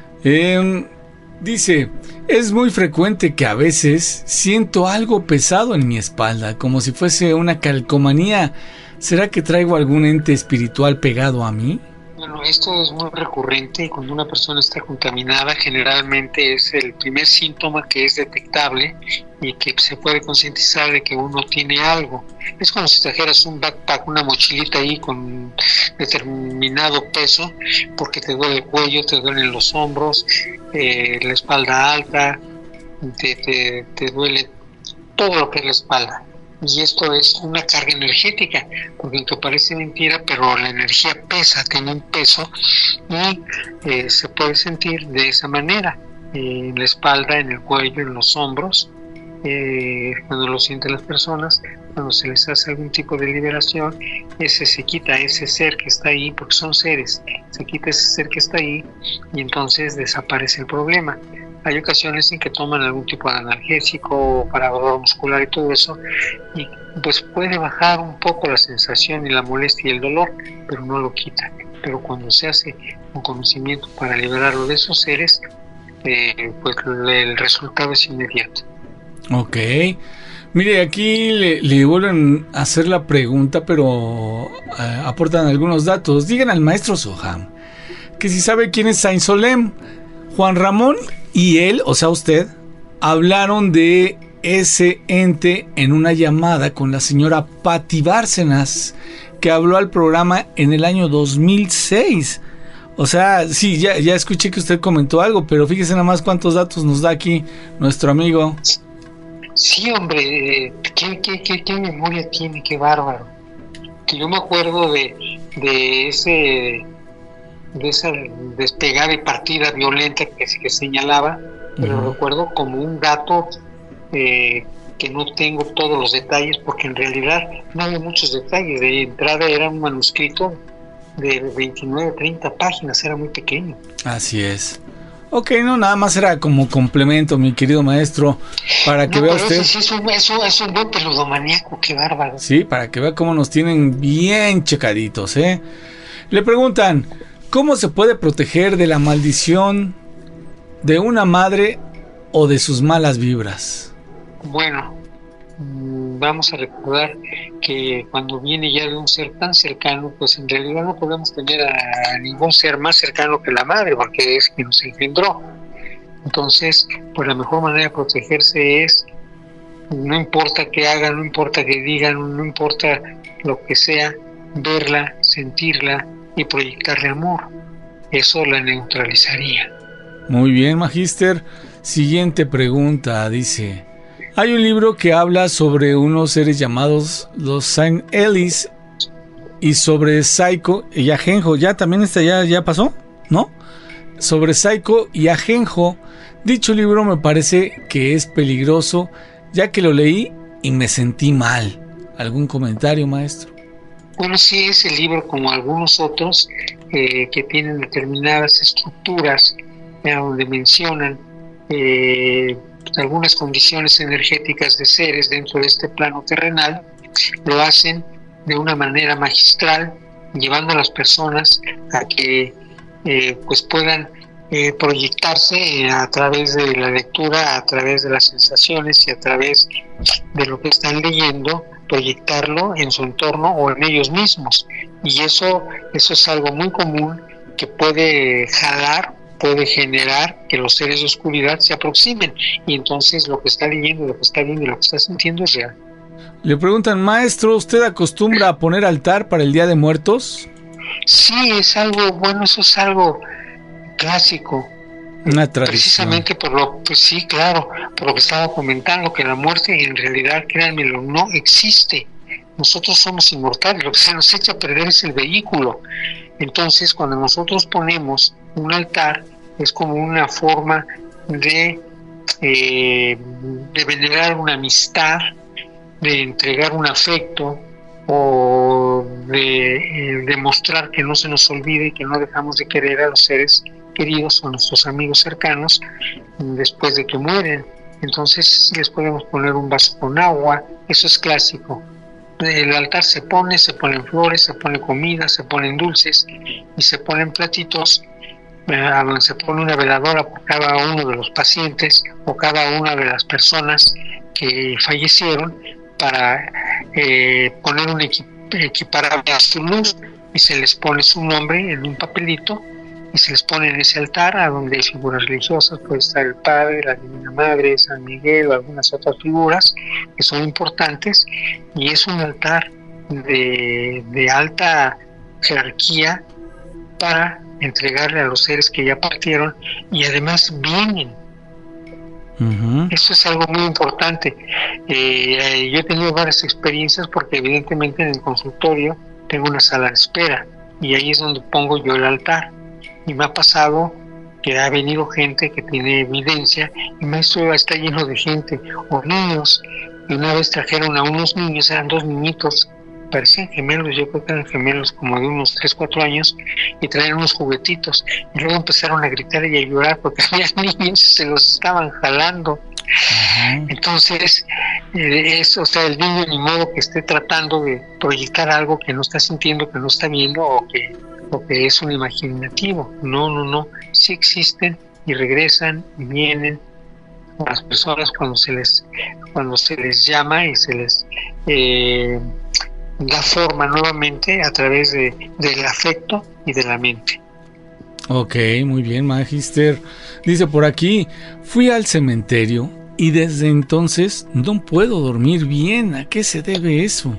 Eh, dice, es muy frecuente que a veces siento algo pesado en mi espalda, como si fuese una calcomanía. ¿Será que traigo algún ente espiritual pegado a mí? Bueno, esto es muy recurrente. Cuando una persona está contaminada, generalmente es el primer síntoma que es detectable y que se puede concientizar de que uno tiene algo. Es como si trajeras un backpack, una mochilita ahí con determinado peso, porque te duele el cuello, te duelen los hombros, eh, la espalda alta, te, te, te duele todo lo que es la espalda. Y esto es una carga energética, porque aunque parece mentira, pero la energía pesa, tiene un peso, y eh, se puede sentir de esa manera, eh, en la espalda, en el cuello, en los hombros, eh, cuando lo sienten las personas, cuando se les hace algún tipo de liberación, ese se quita, ese ser que está ahí, porque son seres, se quita ese ser que está ahí, y entonces desaparece el problema. Hay ocasiones en que toman algún tipo de analgésico para dolor muscular y todo eso, y pues puede bajar un poco la sensación y la molestia y el dolor, pero no lo quita. Pero cuando se hace un conocimiento para liberarlo de esos seres, eh, pues el resultado es inmediato. Ok. Mire, aquí le, le vuelven a hacer la pregunta, pero eh, aportan algunos datos. Digan al maestro Soham que si sabe quién es Saint Solem. Juan Ramón y él, o sea usted, hablaron de ese ente en una llamada con la señora Patti Bárcenas, que habló al programa en el año dos mil seis. O sea, sí, ya, ya escuché que usted comentó algo, pero fíjese nada más cuántos datos nos da aquí nuestro amigo. Sí, hombre, ¿qué, qué, qué, qué memoria tiene? Qué bárbaro. Que yo me acuerdo de, de ese... de esa despegada y partida violenta que se señalaba, pero uh-huh. recuerdo como un dato eh, que no tengo todos los detalles, porque en realidad no había muchos detalles. De entrada era un manuscrito de veintinueve, treinta páginas, era muy pequeño. Así es. Ok, no, nada más era como complemento, mi querido maestro, para que no, vea pero usted. Eso, sí, eso, eso es un buen peludomaniaco, qué bárbaro. Sí, para que vea cómo nos tienen bien checaditos, ¿eh? Le preguntan, ¿cómo se puede proteger de la maldición de una madre o de sus malas vibras? Bueno, vamos a recordar que cuando viene ya de un ser tan cercano, pues en realidad no podemos tener a ningún ser más cercano que la madre, porque es quien nos engendró. Entonces, pues la mejor manera de protegerse es, no importa qué hagan, no importa qué digan, no importa lo que sea, verla, sentirla y proyectarle amor. Eso la neutralizaría. Muy bien, magíster. Siguiente pregunta, dice: hay un libro que habla sobre unos seres llamados los Saint Ellis y sobre Psycho y Ajenjo. ¿Ya también está, ya, ya pasó? ¿No? Sobre Psycho y Ajenjo. Dicho libro me parece que es peligroso, ya que lo leí y me sentí mal. ¿Algún comentario, maestro? Bueno, sí, ese libro, como algunos otros, eh, que tienen determinadas estructuras eh, donde mencionan eh, algunas condiciones energéticas de seres dentro de este plano terrenal, lo hacen de una manera magistral, llevando a las personas a que eh, pues puedan eh, proyectarse eh, a través de la lectura, a través de las sensaciones y a través de lo que están leyendo, proyectarlo en su entorno o en ellos mismos. Y eso, eso es algo muy común que puede jalar, puede generar que los seres de oscuridad se aproximen, y entonces lo que está leyendo, lo que está viendo y lo que está sintiendo es real. Le preguntan, maestro, ¿usted acostumbra a poner altar para el Día de Muertos? Sí, es algo, bueno, eso es algo clásico. Una tradición. Precisamente por lo, pues sí, claro, por lo que estaba comentando, que la muerte en realidad, créanmelo, no existe. Nosotros somos inmortales, lo que se nos echa a perder es el vehículo. Entonces, cuando nosotros ponemos un altar, es como una forma de, eh, de venerar una amistad, de entregar un afecto, o de eh, demostrar que no se nos olvide y que no dejamos de querer a los seres queridos o a nuestros amigos cercanos después de que mueren. Entonces les podemos poner un vaso con agua, eso es clásico. El altar se pone, se ponen flores, se pone comida, se ponen dulces y se ponen platitos eh, a donde se pone una veladora por cada uno de los pacientes o cada una de las personas que fallecieron, para eh, poner un equi- equiparable a su luz, y se les pone su nombre en un papelito y se les pone en ese altar, a donde hay figuras religiosas, puede estar el Padre, la Divina Madre, San Miguel o algunas otras figuras que son importantes, y es un altar de, de alta jerarquía para entregarle a los seres que ya partieron y además vienen. Uh-huh. Eso es algo muy importante. Eh, yo he tenido varias experiencias porque evidentemente en el consultorio tengo una sala de espera y ahí es donde pongo yo el altar. Y me ha pasado que ha venido gente que tiene evidencia y maestro, está lleno de gente o niños. Y una vez trajeron a unos niños, eran dos niñitos, parecían gemelos, yo creo que eran gemelos como de unos tres, cuatro años, y traían unos juguetitos, y luego empezaron a gritar y a llorar porque había niños y se los estaban jalando. Uh-huh. Entonces, eh, es, o sea, el niño ni modo que esté tratando de proyectar algo que no está sintiendo, que no está viendo, o que, o que es un imaginativo. No, no, no, sí existen y regresan y vienen a las personas cuando se les, cuando se les llama y se les eh, da forma nuevamente a través de, del afecto y de la mente. Ok, muy bien, Magister. Dice por aquí, fui al cementerio y desde entonces no puedo dormir bien. ¿A qué se debe eso?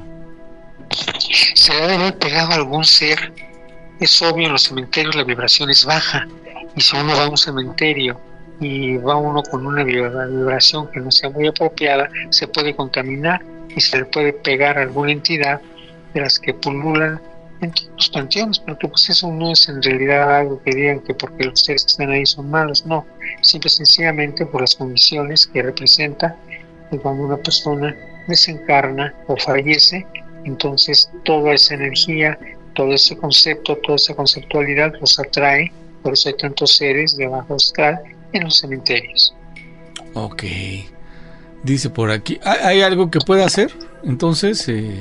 Se debe haber pegado a algún ser. Es obvio, en los cementerios la vibración es baja, y si uno va a un cementerio y va uno con una vibración que no sea muy apropiada, se puede contaminar y se le puede pegar a alguna entidad de las que pululan en todos los panteones, porque pues eso no es en realidad algo que digan que porque los seres que están ahí son malos, no, simple y sencillamente por las condiciones que representa que cuando una persona desencarna o fallece, entonces toda esa energía, todo ese concepto, toda esa conceptualidad los atrae, por eso hay tantos seres de bajo astral en los cementerios. Ok, dice por aquí, ¿hay algo que pueda hacer? Entonces, eh...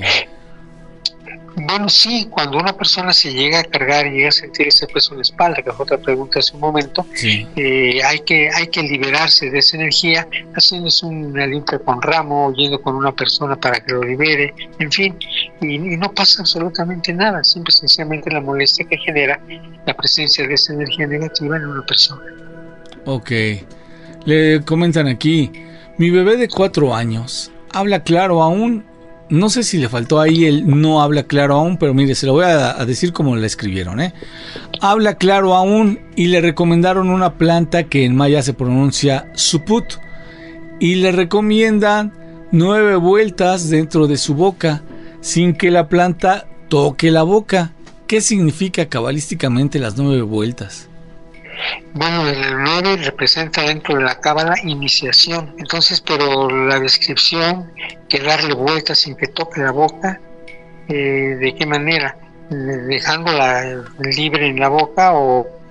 bueno, sí, cuando una persona se llega a cargar y llega a sentir ese peso en la espalda, que fue otra pregunta hace un momento, sí. eh, hay que hay que liberarse de esa energía, haciéndose una limpia con ramo, yendo con una persona para que lo libere, en fin, y, y no pasa absolutamente nada, simple y sencillamente la molestia que genera la presencia de esa energía negativa en una persona. Ok, le comentan aquí, mi bebé de cuatro años habla claro aún. No sé si le faltó ahí el no habla claro aún, pero mire, se lo voy a, a decir como le escribieron, ¿eh? Habla claro aún y le recomendaron una planta que en maya se pronuncia suput y le recomiendan nueve vueltas dentro de su boca sin que la planta toque la boca. ¿Qué significa cabalísticamente las nueve vueltas? Bueno, el nueve representa dentro de la cábala iniciación, entonces, pero la descripción, que darle vueltas sin que toque la boca, eh, ¿de qué manera? ¿Dejándola libre en la boca o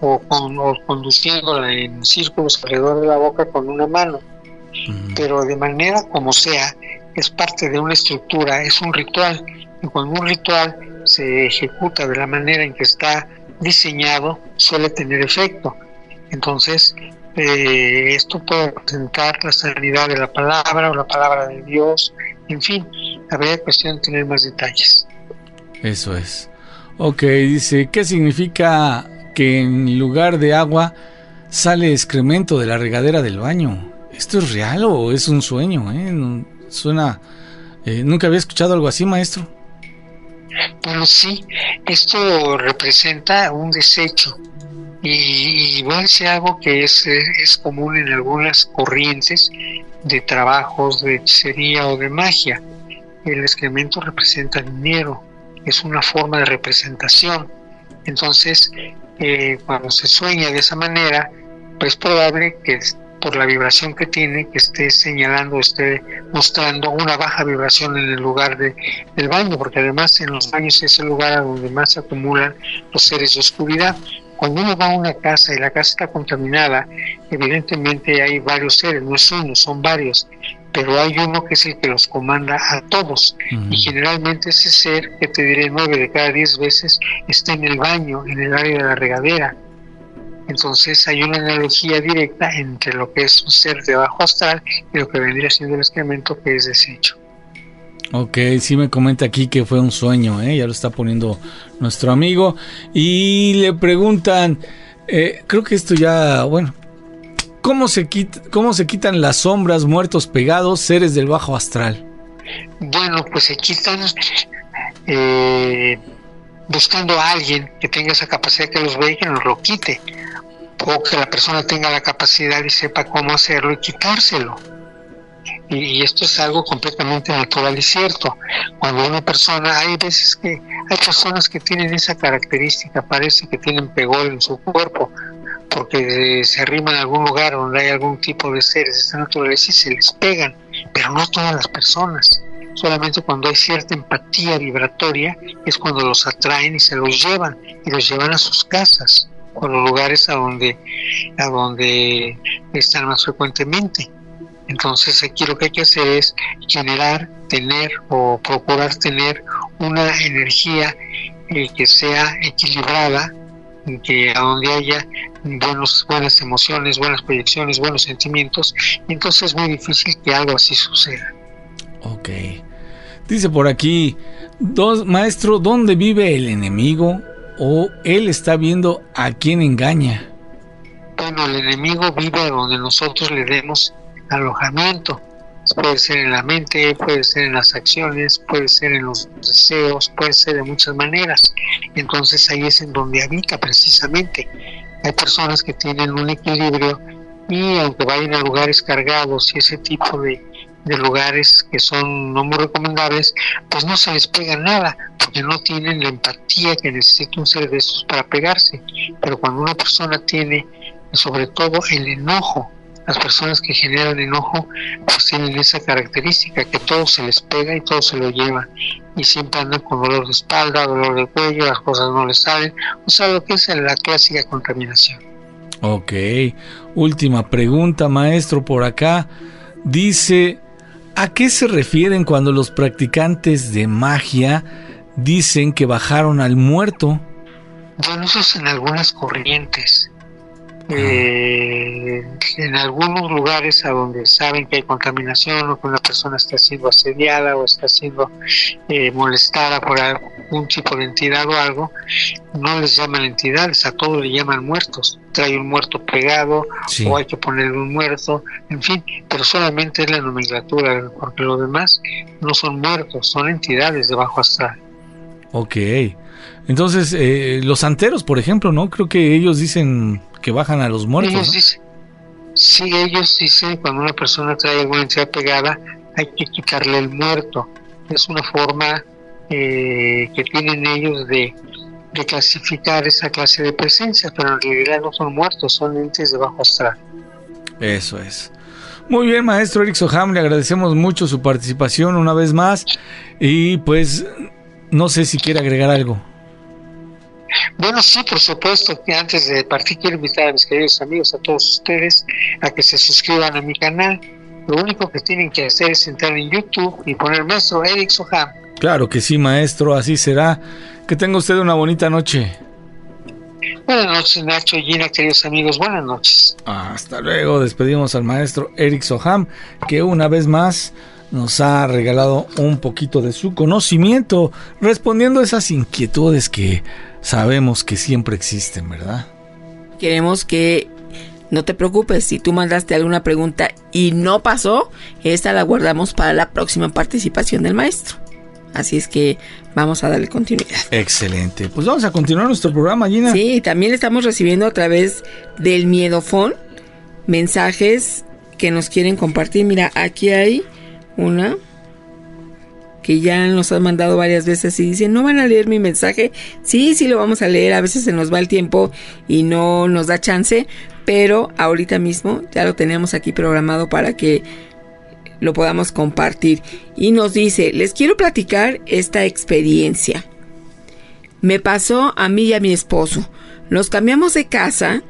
o, con, o conduciéndola en círculos alrededor de la boca con una mano. Mm. Pero de manera como sea, es parte de una estructura, es un ritual, y cuando un ritual se ejecuta de la manera en que está diseñado, suele tener efecto. Entonces, eh, esto puede representar la sanidad de la palabra o la palabra de Dios, en fin, habría cuestión de tener más detalles. Eso es. Ok, dice, ¿qué significa que en lugar de agua sale excremento de la regadera del baño? ¿Esto es real o es un sueño? ¿Eh? No, suena... Eh, ¿Nunca había escuchado algo así, maestro? Bueno, sí, esto representa un desecho. Y, y voy a decir algo que es, es común en algunas corrientes de trabajos de hechicería o de magia. El excremento representa dinero, es una forma de representación. Entonces, eh, cuando se sueña de esa manera, pues es probable que por la vibración que tiene, que esté señalando, esté mostrando una baja vibración en el lugar de, del baño, porque además en los baños es el lugar a donde más se acumulan los seres de oscuridad. Cuando uno va a una casa y la casa está contaminada, evidentemente hay varios seres, no es uno, son varios, pero hay uno que es el que los comanda a todos. Uh-huh. Y generalmente ese ser, que te diré nueve de cada diez veces, está en el baño, en el área de la regadera. Entonces hay una analogía directa entre lo que es un ser de bajo astral y lo que vendría siendo el excremento, que es desecho. Ok, sí me comenta aquí que fue un sueño, ¿eh? Ya lo está poniendo nuestro amigo. Y le preguntan, eh, creo que esto ya, bueno, ¿cómo se, quita, ¿cómo se quitan las sombras, muertos pegados, seres del bajo astral? Bueno, pues se quitan eh, buscando a alguien que tenga esa capacidad, que los vea y que nos lo quite. O que la persona tenga la capacidad y sepa cómo hacerlo y quitárselo. Y esto es algo completamente natural y cierto. Cuando una persona, hay veces que hay personas que tienen esa característica, parece que tienen pegol en su cuerpo, porque se arriman a algún lugar donde hay algún tipo de seres de esta naturaleza y se les pegan, pero no todas las personas. Solamente cuando hay cierta empatía vibratoria es cuando los atraen y se los llevan, y los llevan a sus casas, o a los lugares a donde, a donde están más frecuentemente. Entonces aquí lo que hay que hacer es generar, tener o procurar tener una energía eh, que sea equilibrada, que a donde haya buenos, buenas emociones, buenas proyecciones, buenos sentimientos, y entonces es muy difícil que algo así suceda. Ok. Dice por aquí, dos, maestro, ¿dónde vive el enemigo? ¿O él está viendo a quién engaña? Bueno, el enemigo vive donde nosotros le demos alojamiento. Puede ser en la mente, puede ser en las acciones, puede ser en los deseos, puede ser de muchas maneras. Entonces ahí es en donde habita precisamente. Hay personas que tienen un equilibrio y aunque vayan a lugares cargados y ese tipo de, de lugares que son no muy recomendables, pues no se les pega nada, porque no tienen la empatía que necesita un ser de estos para pegarse. Pero cuando una persona tiene sobre todo el enojo, las personas que generan enojo pues tienen esa característica, que todo se les pega y todo se lo lleva, y siempre andan con dolor de espalda, dolor de cuello, las cosas no les salen, o sea, lo que es la clásica contaminación. Ok, última pregunta, maestro, por acá. Dice, ¿a qué se refieren cuando los practicantes de magia dicen que bajaron al muerto? Bueno, eso es en algunas corrientes. Eh, en algunos lugares a donde saben que hay contaminación o que una persona está siendo asediada o está siendo eh, molestada por algún tipo de entidad o algo, no les llaman entidades, a todos le llaman muertos. Trae un muerto pegado, sí, o hay que ponerle un muerto, en fin, pero solamente es la nomenclatura, porque lo demás no son muertos, son entidades de bajo astral. Ok, entonces eh, los santeros, por ejemplo, ¿no? Creo que ellos dicen que bajan a los muertos, ellos ¿no? dicen, sí, ellos dicen cuando una persona trae alguna entidad pegada hay que quitarle el muerto. Es una forma eh, que tienen ellos de, de clasificar esa clase de presencia, pero en realidad no son muertos, son entes de bajo astral. Eso es. Muy bien, maestro Eric Soham, le agradecemos mucho su participación una vez más y pues no sé si quiere agregar algo. Bueno, sí, por supuesto, que antes de partir quiero invitar a mis queridos amigos, a todos ustedes, a que se suscriban a mi canal. Lo único que tienen que hacer es entrar en YouTube y poner Maestro Eric Soham. Claro que sí, maestro, así será. Que tenga usted una bonita noche. Buenas noches, Nacho y Gina, queridos amigos, buenas noches. Hasta luego, despedimos al maestro Eric Soham, que una vez más nos ha regalado un poquito de su conocimiento, respondiendo a esas inquietudes que sabemos que siempre existen, ¿verdad? Queremos que no te preocupes, si tú mandaste alguna pregunta y no pasó, esta la guardamos para la próxima participación del maestro. Así es que vamos a darle continuidad. Excelente. Pues vamos a continuar nuestro programa, Gina. Sí, también estamos recibiendo a través del Miedofón mensajes que nos quieren compartir. Mira, aquí hay una que ya nos han mandado varias veces y dicen, ¿no van a leer mi mensaje? Sí, sí lo vamos a leer. A veces se nos va el tiempo y no nos da chance, pero ahorita mismo ya lo tenemos aquí programado para que lo podamos compartir. Y nos dice, les quiero platicar esta experiencia. Me pasó a mí y a mi esposo. Nos cambiamos de casa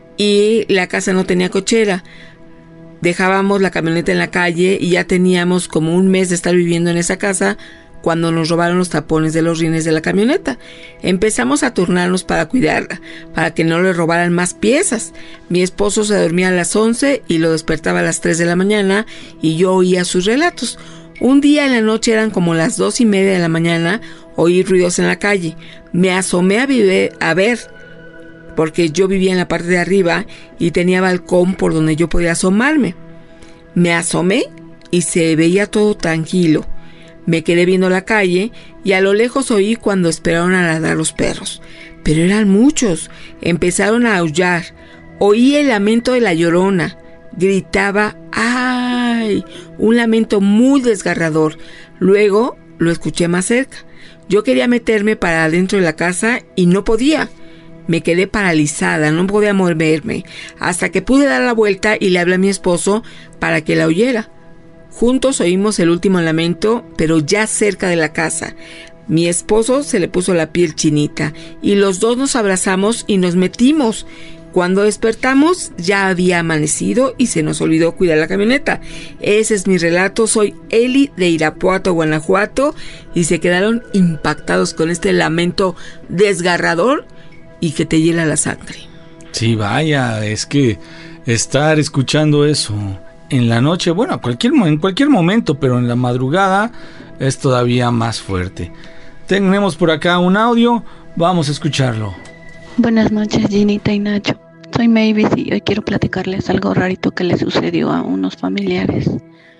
y la casa no tenía cochera. Dejábamos la camioneta en la calle y ya teníamos como un mes de estar viviendo en esa casa cuando nos robaron los tapones de los rines de la camioneta. Empezamos a turnarnos para cuidarla, para que no le robaran más piezas. Mi esposo se dormía a las once y lo despertaba a las tres de la mañana y yo oía sus relatos. Un día en la noche, eran como las dos y media de la mañana, oí ruidos en la calle. Me asomé a, vive, a ver, porque yo vivía en la parte de arriba y tenía balcón por donde yo podía asomarme. Me asomé y se veía todo tranquilo. Me quedé viendo la calle y a lo lejos oí cuando esperaron a ladrar los perros. Pero eran muchos. Empezaron a aullar. Oí el lamento de la Llorona. Gritaba ¡ay! Un lamento muy desgarrador. Luego lo escuché más cerca. Yo quería meterme para adentro de la casa y no podía. Me quedé paralizada, no podía moverme, hasta que pude dar la vuelta y le hablé a mi esposo para que la oyera. Juntos oímos el último lamento, pero ya cerca de la casa. Mi esposo se le puso la piel chinita y los dos nos abrazamos y nos metimos. Cuando despertamos ya había amanecido y se nos olvidó cuidar la camioneta. Ese es mi relato. Soy Eli de Irapuato, Guanajuato, y se quedaron impactados con este lamento desgarrador y que te hiela la sangre. Sí, vaya, es que estar escuchando eso en la noche, bueno, cualquier, en cualquier momento, pero en la madrugada es todavía más fuerte. Tenemos por acá un audio, vamos a escucharlo. Buenas noches, Ginita y Nacho. Soy Mavis y hoy quiero platicarles algo rarito que le sucedió a unos familiares.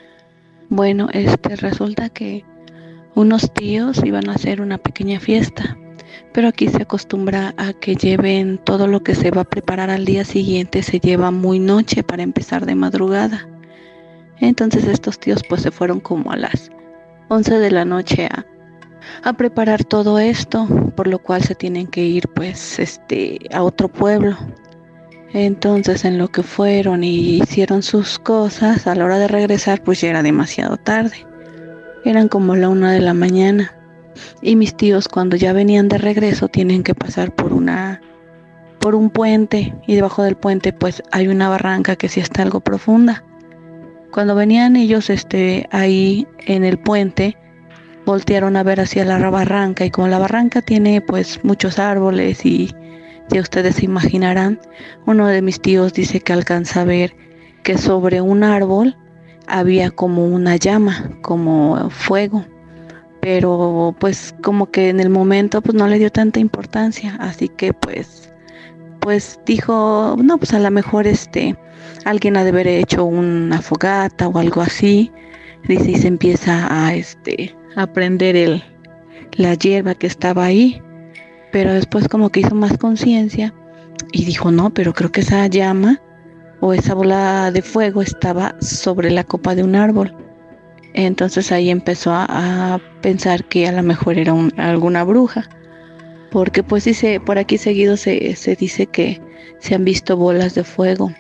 Bueno, este resulta que unos tíos iban a hacer una pequeña fiesta, pero aquí se acostumbra a que lleven todo lo que se va a preparar al día siguiente, se lleva muy noche para empezar de madrugada. Entonces estos tíos pues se fueron como a las once de la noche a, a preparar todo esto, por lo cual se tienen que ir pues este a otro pueblo. Entonces en lo que fueron y hicieron sus cosas, a la hora de regresar pues ya era demasiado tarde. Eran como la una de la mañana. Y mis tíos cuando ya venían de regreso tienen que pasar por una por un puente y debajo del puente pues hay una barranca que sí está algo profunda. Cuando venían ellos este ahí en el puente, voltearon a ver hacia la barranca y como la barranca tiene pues muchos árboles y ya ustedes se imaginarán, uno de mis tíos dice que alcanza a ver que sobre un árbol había como una llama, como fuego. Pero pues como que en el momento pues no le dio tanta importancia, así que pues pues dijo, no, pues a lo mejor este alguien ha de haber hecho una fogata o algo así. Dice, y se empieza a este a prender el la hierba que estaba ahí, pero después como que hizo más conciencia y dijo, no, pero creo que esa llama o esa bola de fuego estaba sobre la copa de un árbol. Entonces ahí empezó a, a pensar que a lo mejor era un, alguna bruja, porque pues dice, por aquí seguido se, se dice que se han visto bolas de fuego.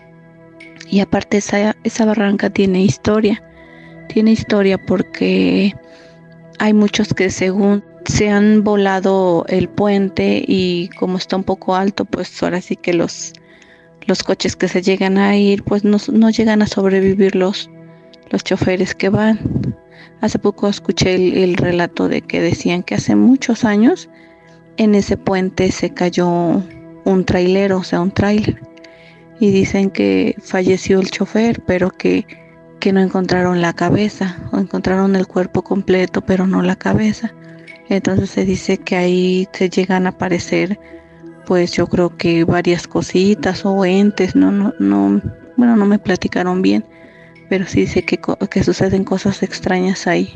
Y aparte esa, esa barranca tiene historia, tiene historia porque hay muchos que según se han volado el puente y como está un poco alto, pues ahora sí que los, los coches que se llegan a ir, pues no, no llegan a sobrevivir los, los choferes que van. Hace poco escuché el, el relato de que decían que hace muchos años en ese puente se cayó un trailero, o sea, un tráiler. Y dicen que falleció el chofer, pero que, que no encontraron la cabeza, o encontraron el cuerpo completo, pero no la cabeza. Entonces se dice que ahí se llegan a aparecer, pues yo creo que varias cositas o entes, no, no, no, bueno, no me platicaron bien, pero sí sé que, que suceden cosas extrañas ahí.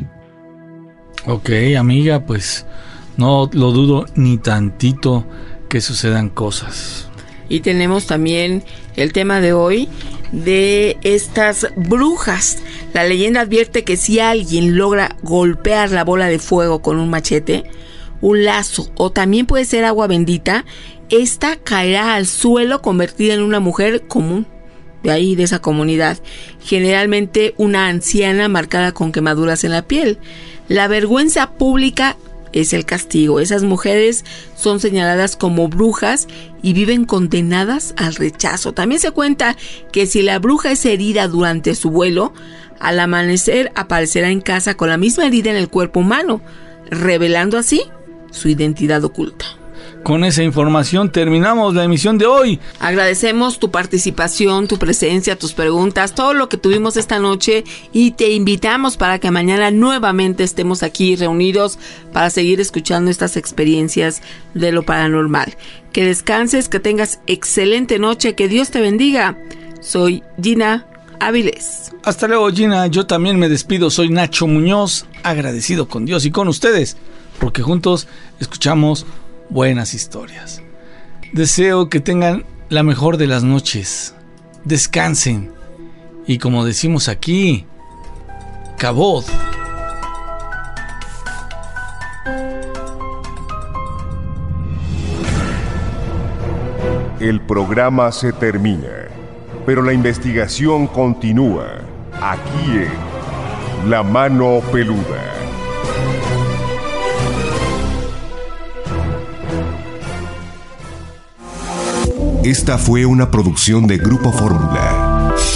Ok, amiga, pues no lo dudo ni tantito que sucedan cosas. Y tenemos también el tema de hoy de estas brujas. La leyenda advierte que si alguien logra golpear la bola de fuego con un machete, un lazo o también puede ser agua bendita, esta caerá al suelo convertida en una mujer común, de ahí, de esa comunidad, generalmente una anciana marcada con quemaduras en la piel. La vergüenza pública es el castigo. Esas mujeres son señaladas como brujas y viven condenadas al rechazo. También se cuenta que si la bruja es herida durante su vuelo, al amanecer aparecerá en casa con la misma herida en el cuerpo humano, revelando así su identidad oculta. Con esa información terminamos la emisión de hoy. Agradecemos tu participación, tu presencia, tus preguntas, todo lo que tuvimos esta noche y te invitamos para que mañana nuevamente estemos aquí reunidos para seguir escuchando estas experiencias de lo paranormal. Que descanses, que tengas excelente noche, que Dios te bendiga. Soy Gina Áviles. Hasta luego, Gina. Yo también me despido. Soy Nacho Muñoz, agradecido con Dios y con ustedes, porque juntos escuchamos buenas historias. Deseo que tengan la mejor de las noches. Descansen. Y como decimos aquí, Kabod. El programa se termina, pero la investigación continúa. Aquí en La Mano Peluda. Esta fue una producción de Grupo Fórmula.